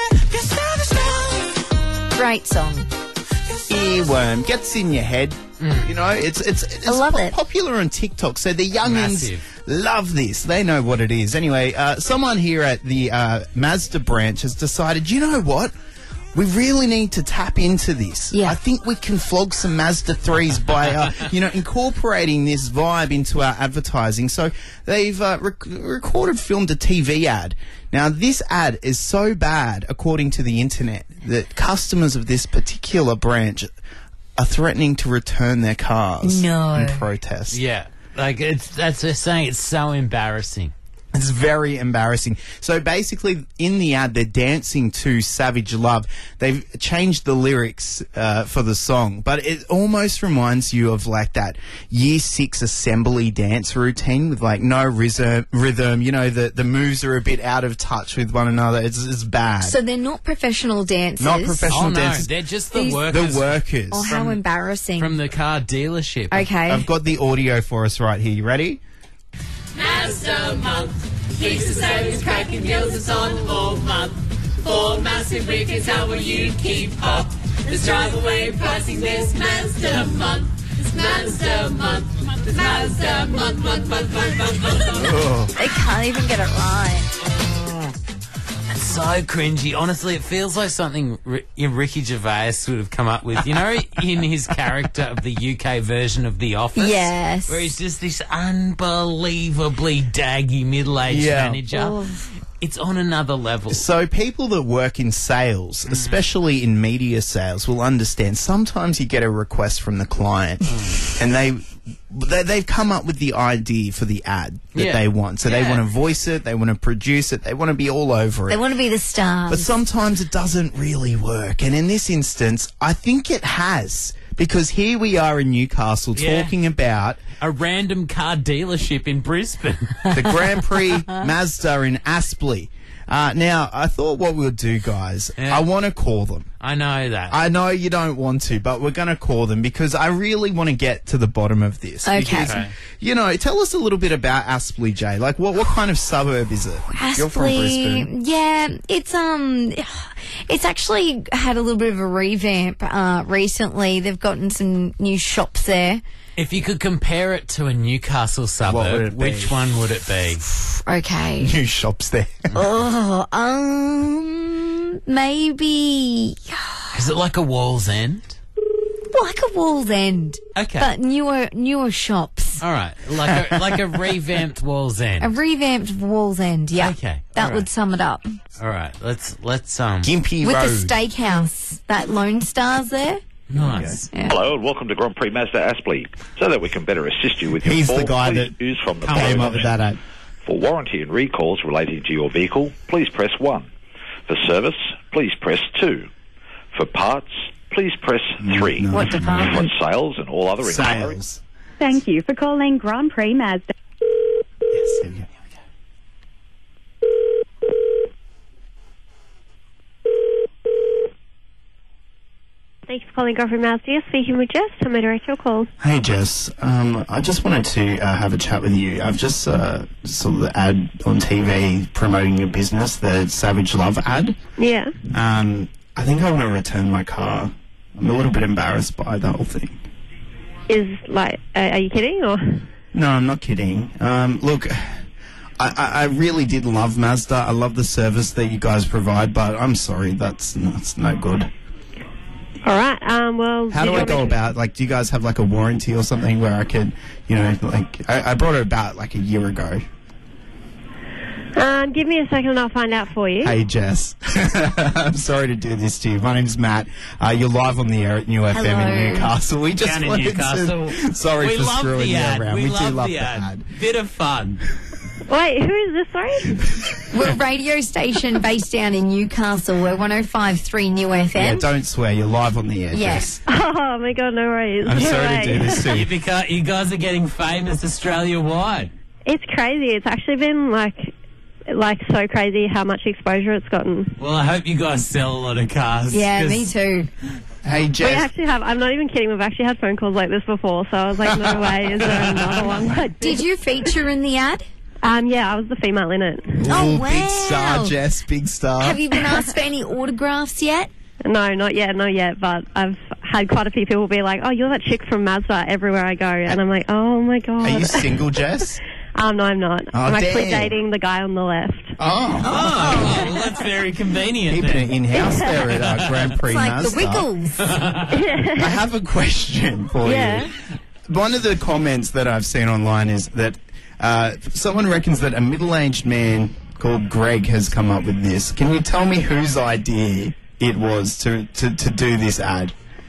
Great song. Earworm gets in your head. You know, it's it's, it's I love po- it. popular on TikTok. So the youngins Massive. love this. They know what it is. Anyway, uh, someone here at the uh, Mazda branch has decided, you know what? We really need to tap into this. Yeah. I think we can flog some Mazda threes by, uh, you know, incorporating this vibe into our advertising. So they've uh, rec- recorded, filmed a T V ad. Now, this ad is so bad, according to the internet, that customers of this particular branch are threatening to return their cars No. in protest. Yeah. Like, it's that's they're saying it's so embarrassing. It's very embarrassing. So basically, in the ad, they're dancing to Savage Love. They've changed the lyrics uh, for the song, but it almost reminds you of like that year six assembly dance routine with like no rhythm. rhythm. You know, the, the moves are a bit out of touch with one another. It's, it's bad. So they're not professional dancers. Not professional Oh, no, dancers. they're just the These- workers. The workers. Oh, how embarrassing. From the car dealership. Okay. I've got the audio for us right here. You ready? Mazda month keeps the savings cracking, deals us on all month. Four massive weekends, how will you keep up? Let's drive away pricing this Mazda month. This Mazda month. This Mazda month, month, month, month, month, month, month. They can't even get it right. It's so cringy. Honestly, it feels like something R- Ricky Gervais would have come up with. You know, in his character of the U K version of The Office? Yes. Where he's just this unbelievably daggy middle-aged Yeah. manager. Oof. It's on another level. So people that work in sales, especially in media sales, will understand sometimes you get a request from the client and they, they they've come up with the idea for the ad that Yeah. they want. So they Yeah. want to voice it, they want to produce it, they want to be all over it. They want to be the stars. But sometimes it doesn't really work. And in this instance, I think it has. Because here we are in Newcastle Yeah. talking about A random car dealership in Brisbane. the Grand Prix Mazda in Aspley. Uh, now, I thought what we'll do, guys, Yeah. I want to call them. I know that. I know you don't want to, but we're going to call them because I really want to get to the bottom of this. Okay. Because, Okay. you know, tell us a little bit about Aspley, Jay. Like, what, what kind of suburb is it? You're from Brisbane. Aspley, yeah, it's um, it's actually had a little bit of a revamp uh, recently. They've gotten some new shops there. If you could compare it to a Newcastle suburb, would it be? which one would it be? Okay. New shops there. oh, um, maybe Is it like a Wall's End? like a Wall's End, Okay. but newer newer shops. All right. Like a, like a revamped Wall's A End. revamped Wall's End. Yeah. Okay, That all would right. sum it up. All right. Let's, let's, um... Gympie With Road. the steakhouse, that Lone Star's there. Nice. Yeah. Hello and welcome to Grand Prix Mazda Aspley. So that we can better assist you with your He's the fault, guy please that choose from the came following up with that ad. For warranty and recalls relating to your vehicle, please press one. For service, please press two. For parts, please press three. no. What department? For sales and all other inquiries. Sales. Thank you for calling Grand Prix Mazda. Yes, there we go. Thank you for calling Grand Prix Mazda. You're speaking with Jess. I'm a direct your call. Hey Jess, um, I just wanted to uh, have a chat with you. I've just uh, saw the ad on T V promoting your business, the Savage Love ad. Yeah. Um, I think I want to return my car. I'm a little bit embarrassed by the whole thing. Is like, uh, are you kidding or? No, I'm not kidding. Um, look, I, I, I really did love Mazda. I love the service that you guys provide, but I'm sorry, that's that's no good. All right. Um. Well. How did do you I want go me- about, like, do you guys have, like, a warranty or something where I could, you know, like, I, I brought it about, like, a year ago. Um. Give me a second and I'll find out for you. Hey, Jess. I'm sorry to do this to you. My name's Matt. Uh, you're live on the air at New F M in Hello. Newcastle. We just Down in wanted Newcastle. to... Sorry we for love screwing the you ad. around. We, We, love do love the the ad. ad. Bit of fun. Wait. Who is this? Sorry. We're a radio station based down in Newcastle. We're one oh five point three New F Yeah, M. don't swear. You're live on the air, Yes. Jess. Oh my God. No worries. I'm No sorry way. to do this to You, you. beca- you guys are getting famous Australia-wide. It's crazy. It's actually been like, like so crazy how much exposure it's gotten. Well, I hope you guys sell a lot of cars. Yeah, 'cause me too. Hey, We Jess. actually have. I'm not even kidding. We've actually had phone calls like this before. So I was like, no way. Is there another one like this? Did you feature in the ad? Um. Yeah. I was the female in it. Oh, Ooh, big star, wow. Jess. Big star. Have you been asked for any autographs yet? No, not yet, not yet. But I've had quite a few people be like, "Oh, you're that chick from Mazda." Everywhere I go, and I'm like, "Oh my God." Are you single, Jess? Um, no, I'm not. Oh, I'm actually damn. dating the guy on the left. Oh. Oh, well, that's very convenient. Keeping then. it in-house there at uh, Grand Prix It's like Mazda. the Wiggles. I have a question for Yeah. you. One of the comments that I've seen online is that uh, someone reckons that a middle-aged man called Greg has come up with this. Can you tell me whose idea it was to, to, to do this ad?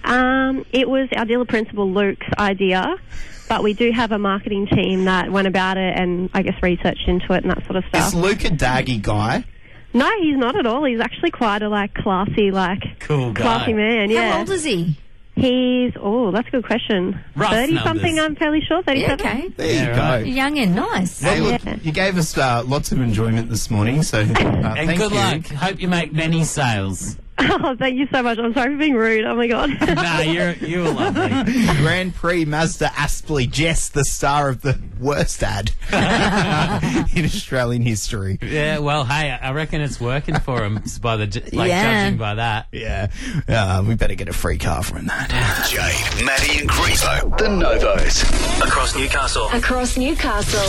Um, it was our dealer principal Luke's idea, but we do have a marketing team that went about it and I guess researched into it and that sort of stuff. Is Luke a daggy guy? No, he's not at all. He's actually quite a like classy, like cool guy. classy man. Yeah. How old is he? He's oh, that's a good question. Rough Thirty numbers. something. I'm fairly sure. Thirty-seven. Yeah, okay. There you Yeah, go. right. Young and nice. Hey, look, you gave us uh, lots of enjoyment this morning, so uh, And thank good you. luck. Hope you make many sales. Oh, thank you so much. I'm sorry for being rude. Oh my god. Nah, you're you were lovely. Grand Prix Mazda Aspley, Jess, the star of the worst ad in Australian history. Yeah, well, hey, I reckon it's working for him by the like Yeah. judging by that. Yeah, uh, we better get a free car from that. Jade, Maddie and Grievo, the Novos. Across Newcastle. Across Newcastle.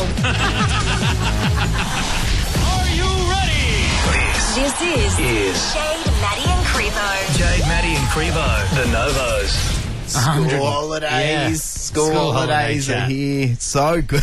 Are you ready? This is Is Jade, Maddie and Crevo. Jade, Maddie and Crevo, the Novos. School holidays, Yeah. school, School holidays holiday are chat. here. It's so good.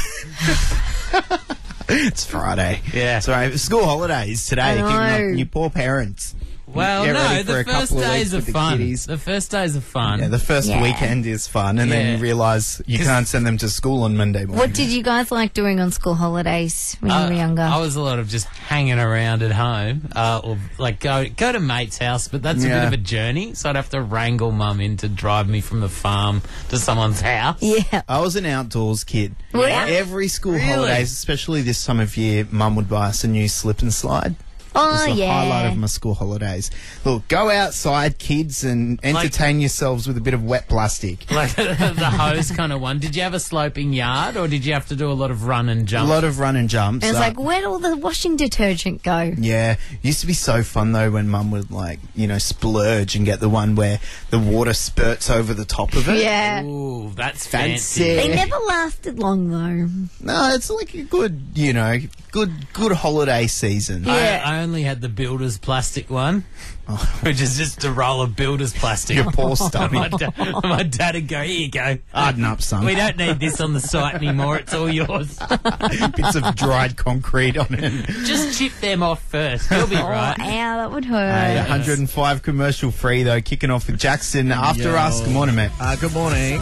It's Friday. Yeah. Sorry, school holidays today. I Keeping up know. you poor parents. Well, Get no, ready for the a first couple of days weeks are with the fun. kiddies. The first days are fun. Yeah, the first Yeah. weekend is fun, and then Yeah. you realise you can't send them to school on Monday morning. What did you guys like doing on school holidays when you Uh, were younger? I was a lot of just hanging around at home, uh, or like go go to mate's house, but that's a Yeah. bit of a journey. So I'd have to wrangle mum in to drive me from the farm to someone's house. yeah. I was an outdoors kid. Were ya? Every school Really? holidays, especially this time of year, Mum would buy us a new slip and slide. It was Oh, the yeah. highlight of my school holidays. Look, go outside, kids, and entertain yourselves with a bit of wet plastic. Like the hose kind of one. Did you have a sloping yard, or did you have to do a lot of run and A jump? lot of run and jumps. And it's Uh, like, where'd all the washing detergent go? Yeah, used to be so fun though when Mum would like, you know, splurge and get the one where the water spurts over the top of it. Yeah. Ooh, that's Fancy. fancy. They never lasted long, though. No, it's like a good, you know, good good holiday season. Yeah. I, I only had the builder's plastic one, which is just a roll of builder's plastic. Your poor stomach. my, da- my dad would go, here you go. Harden up, son. We don't need this on the site anymore. It's all yours. Bits of dried concrete on it. Just chip them off first. You'll be Oh, right. ow, that would hurt. Hey, one hundred and five commercial free though, kicking off with Jackson after Yo. us. Good morning, mate. Uh, good morning.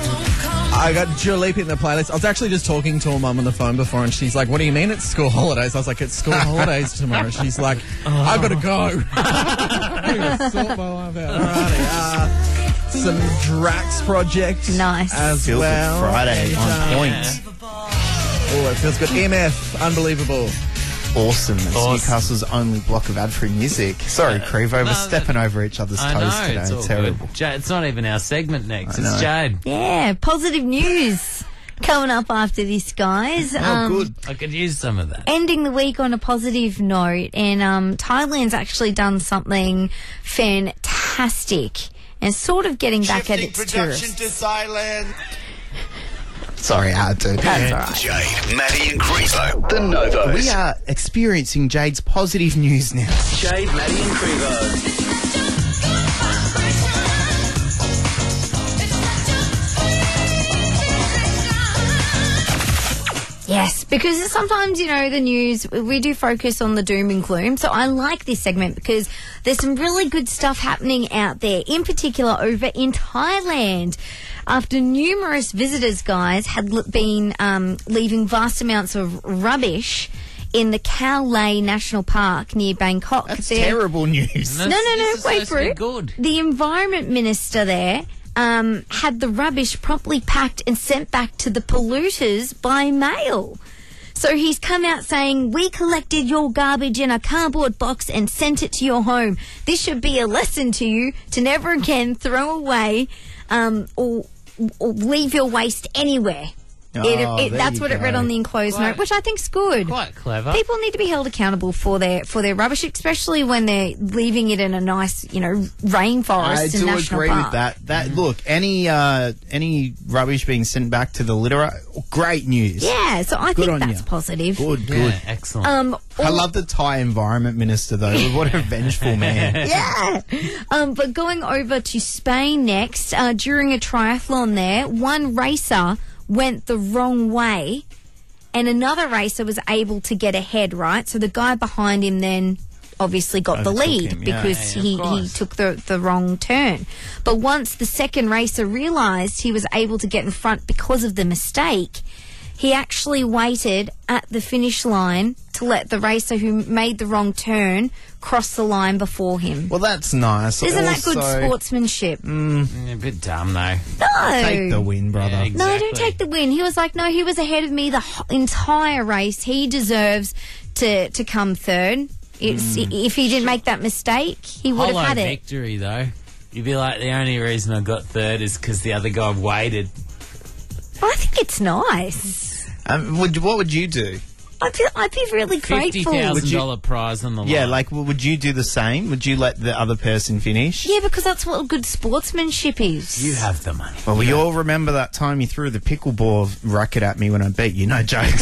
I got Dua Lipa in the playlist. I was actually just talking to her mum on the phone before, and she's like, "What do you mean it's school holidays?" I was like, "It's school holidays tomorrow." She's like, "I've got to go." I'm gonna sort my life out. Alrighty, uh, some Drax Project, Nice. as Feels well. like Friday And, on uh, point. Oh, it feels good. M F, unbelievable. Awesome. It's Awesome. Newcastle's only block of ad-free music. Sorry, Crevo, we're no, stepping over each other's I toes know, today. it's all Terrible. good. Jade, it's not even our segment next. I It's know. Jade. Yeah, positive news coming up after this, guys. Um, Oh, good. I could use some of that. Ending the week on a positive note, and um, Thailand's actually done something fantastic and sort of getting back at Shifting its production tourists. to Thailand. Sorry, I had to. That's all right. Jade, Maddie and Grievo, the Novos. We are experiencing Jade's positive news now. Jade, Maddie and Crevo. Yes, because sometimes, you know, the news, we do focus on the doom and gloom. So I like this segment because there's some really good stuff happening out there, in particular over in Thailand. After numerous visitors, guys, had l- been um, leaving vast amounts of rubbish in the Khao Lay National Park near Bangkok. That's They're- terrible news. No, no, no, This is wait supposed for to be it. good. The environment minister there um, had the rubbish promptly packed and sent back to the polluters by mail. So he's come out saying, we collected your garbage in a cardboard box and sent it to your home. This should be a lesson to you to never again throw away um, or, or leave your waste anywhere. Oh, It- it- there that's you what it read go. on the enclosed Quite- note, which I think's good. Quite clever. People need to be held accountable for their for their rubbish, especially when they're leaving it in a nice, you know, rainforest I and do national agree park. with that. That look, any uh, any rubbish being sent back to the litterer, great news. Yeah, so I Good think on that's you. positive. Good, Yeah, good. excellent. Um, I all- love the Thai environment minister though. What a vengeful man. Yeah. Um, but going over to Spain next, uh, during a triathlon there, one racer went the wrong way and another racer was able to get ahead, right? So the guy behind him then obviously got the Overtook lead him, yeah. because Yeah, yeah, he, of he course. took the, the wrong turn. But once the second racer realised he was able to get in front because of the mistake, he actually waited at the finish line to let the racer who made the wrong turn cross the line before him. Well, that's nice. Isn't that good Also- sportsmanship? Mm, A bit dumb, though. No. take the win, brother. Yeah, No, exactly. don't take the win. He was like, no, he was ahead of me the h- entire race. He deserves to, to come third. It's, If he didn't make that mistake, he would Hollow have had it. victory, though. You'd be like, the only reason I got third is because the other guy waited. I think it's nice. Um, would, what would you do? I'd be, I'd be really Fifty grateful. thousand dollar prize on the line. Yeah, like, w- would you do the same? Would you let the other person finish? Yeah, because that's what good sportsmanship is. You have the money. Well, we all remember that time you threw the pickleball racket at me when I beat you. No jokes.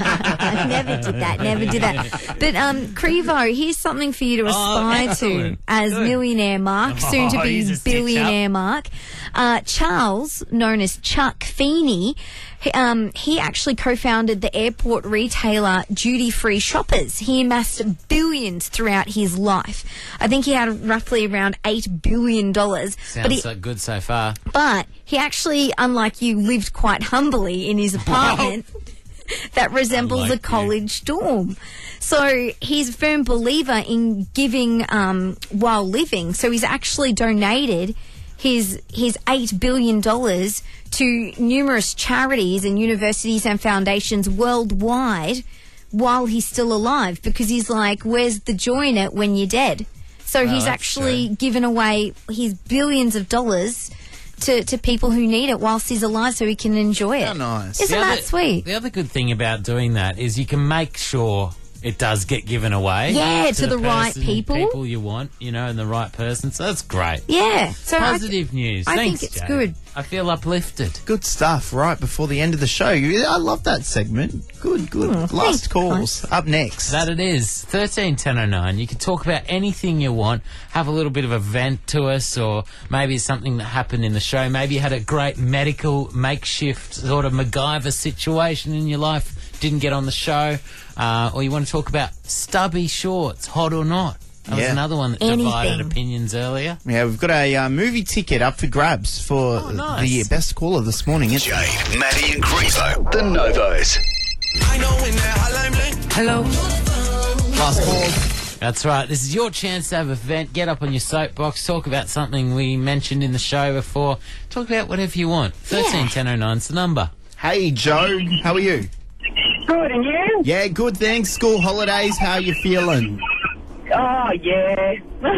I never did that. Never did that. But um, Crevo, here's something for you to aspire to excellent. as Good. millionaire Mark, soon to Oh, be he's a stitch billionaire Mark. Uh, Charles, known as Chuck Feeney, he, um, he actually co-founded the airport retailer Duty Free Shoppers. He amassed billions throughout his life. I think he had roughly around eight billion dollars. Sounds But he, so good so far. but he actually, unlike you, lived quite humbly in his apartment that resembles Unlike a college dorm. So he's a firm believer in giving um, while living. So he's actually donated his his eight billion dollars to numerous charities and universities and foundations worldwide while he's still alive, because he's like, where's the joy in it when you're dead? So Well, he's that's actually true. given away his billions of dollars to, to people who need it whilst he's alive so he can enjoy it. How nice. Isn't The that other- sweet? The other good thing about doing that is you can make sure it does get given away. Yeah, to the right person- people. People you want, you know, and the right person. So that's great. Yeah. So I- Positive news. I Thanks, think it's Jay. good. I feel uplifted. Good stuff right before the end of the show. You- I love that segment. Good, good. Oh, thanks, Last calls. Up next. That it is. thirteen ten oh nine. You can talk about anything you want. Have a little bit of a vent to us, or maybe it's something that happened in the show. Maybe you had a great medical makeshift sort of MacGyver situation in your life. Didn't get on the show. Uh, or you want to talk about stubby shorts, hot or not. That was Yeah. another one that Anything. divided opinions earlier. Yeah, we've got a uh, movie ticket up for grabs for Oh, nice. the best caller this morning. It's Jade, Maddie and Crevo, the Novos. Hello. last call. That's right. This is your chance to have a vent. Get up on your soapbox. Talk about something we mentioned in the show before. Talk about whatever you want. thirteen ten oh nine's the number. Hey, Joe. How are you? Good, and you? Yeah, good, thanks. School holidays, how you feeling? Oh, yeah.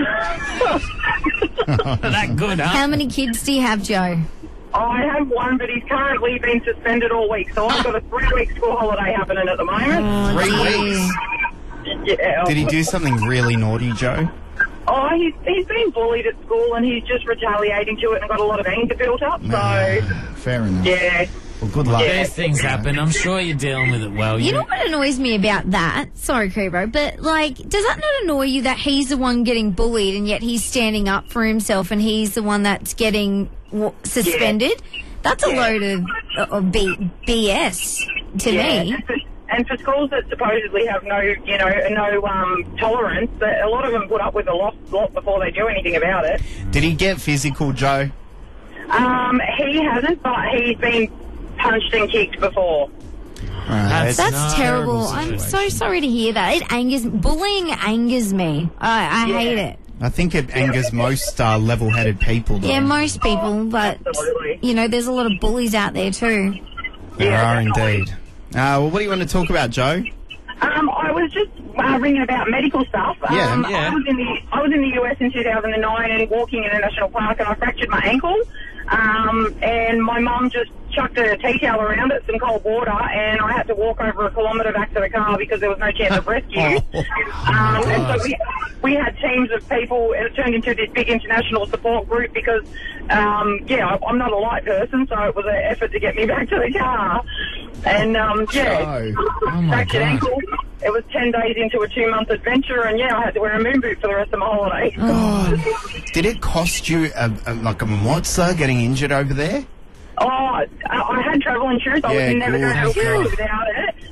That good, huh? How many kids do you have, Joe? I have one, but he's currently been suspended all week, so I've got a three-week school holiday happening at the moment. Three weeks. Yeah. Did he do something really naughty, Joe? Oh, he's, he's been bullied at school, and he's just retaliating to it and got a lot of anger built up, so, Fair enough. yeah. Well, good luck. These things happen. I'm sure you're dealing with it well. You know what annoys me about that? Sorry, Crevo, but like, does that not annoy you that he's the one getting bullied and yet he's standing up for himself and he's the one that's getting w- suspended? That's a Yeah. load of, of B- BS to Yeah, me. and for, and for schools that supposedly have no, you know, no um, tolerance, that a lot of them put up with a lot, lot before they do anything about it. Did he get physical, Joe? Um, he hasn't, but he's been punched and kicked before. Right, That's not terrible. terrible I'm so situation. sorry to hear that. It angers bullying angers me. I, I Yeah. hate it. I think it angers most uh, level-headed people, though. Yeah, most people, but Absolutely. you know, there's a lot of bullies out there too. There Yeah, are definitely. indeed. Uh, well, what do you want to talk about, Joe? Um, I was just uh, ringing about medical stuff. Yeah, um, yeah. I was in the I was in the U S in two thousand nine and walking in a national park, and I fractured my ankle. Um, and my mum just chucked a tea towel around it, some cold water, and I had to walk over a kilometre back to the car because there was no chance of rescue. um, and so we we had teams of people, and it turned into this big international support group because, um, yeah, I- I'm not a light person, so it was an effort to get me back to the car. And, um, yeah, Joe. Oh, my fractured God. ankle. It was ten days into a two-month adventure, and, yeah, I had to wear a moon boot for the rest of my holiday. God. Did it cost you a, a, like a mozza getting injured over there? Oh, I, I had travel insurance. I Yeah, was never good. going to Thank go God. without it.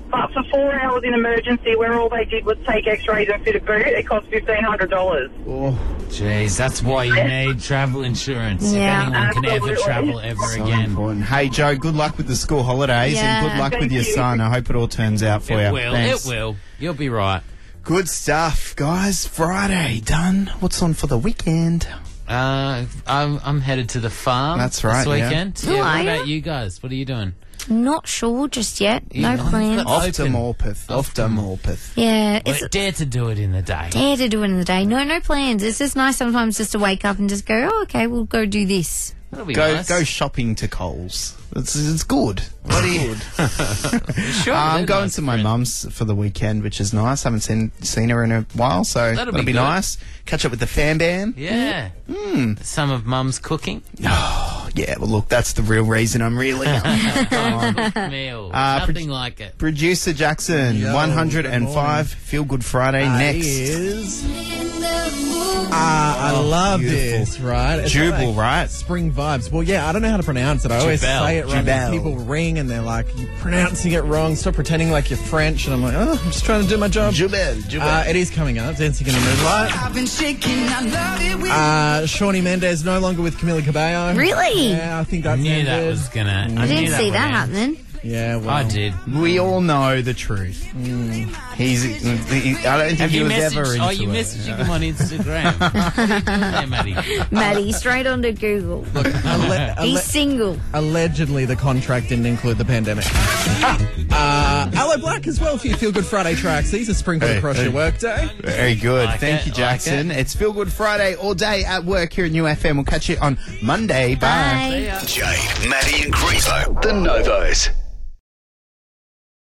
But for four hours in emergency, where all they did was take x-rays and fit a boot, it cost fifteen hundred dollars. Oh, jeez, that's why you need travel insurance. Yeah, if anyone can ever absolutely. travel ever so again. important. Hey, Joe, good luck with the school holidays Yeah. and good luck Thank with your you. son. I hope it all turns out for It you. will, Thanks. it will. You'll be right. Good stuff, guys. Friday done. What's on for the weekend? Uh, I'm, I'm headed to the farm That's right, this yeah. weekend. Oh, Yeah, are what ya? about you guys? What are you doing? Not sure just yet. No Yeah. plans. Oh, Off to Open. Morpeth. Off to Morpeth. Yeah, Well, it's dare to do it in the day. dare to do it in the day. No, no plans. It's just nice sometimes just to wake up and just go, oh, okay, we'll go do this. That'll be Go nice. go shopping to Coles. It's, it's good. What do you? Sure, I'm they're going nice to my friends. mum's for the weekend, which is nice. Haven't seen seen her in a while, so That'll that'll, be be, good. nice. Catch up with the fan band. Yeah. Mm. Some of Mum's cooking. Oh, yeah. Well, look, that's the real reason I'm really. Meal. Uh, Nothing pro- like it. Producer Jackson, Yo, one hundred good morning. five Feel Good Friday Uh, next. is Ah, I love beautiful. this, right? It's Jubal, like right? Spring vibes. Well, yeah, I don't know how to pronounce it. I always Jubal. say it wrong. Jubal. People ring and they're like, you're pronouncing it wrong. Stop pretending like you're French. And I'm like, oh, I'm just trying to do my job. Jubal, Jubal. Uh, it is coming up. Dancing in the Moonlight. I've been shaking, I love it when Uh, Shawnee Mendes no longer with Camila Cabello. Really? Yeah, I think I that's knew ended. that was gonna. I, I knew didn't see would that end. happening. Yeah, well. I did. We all know the truth. He's. He, I don't think Have he you was messaged? ever into oh, you it. messaging him on Instagram. Hey, Maddie. Maddie, straight onto Google. Alle- He's alle- single. allegedly, the contract didn't include the pandemic. uh, Aloe Black as well for your Feel Good Friday tracks. These are sprinkled Hey, across hey. your workday. Very good. Like Thank it, you, like Jackson. it. It's Feel Good Friday all day at work here at New F M. We'll catch you on Monday. Bye. Bye. Jade, Maddie and Grievo, the Novos.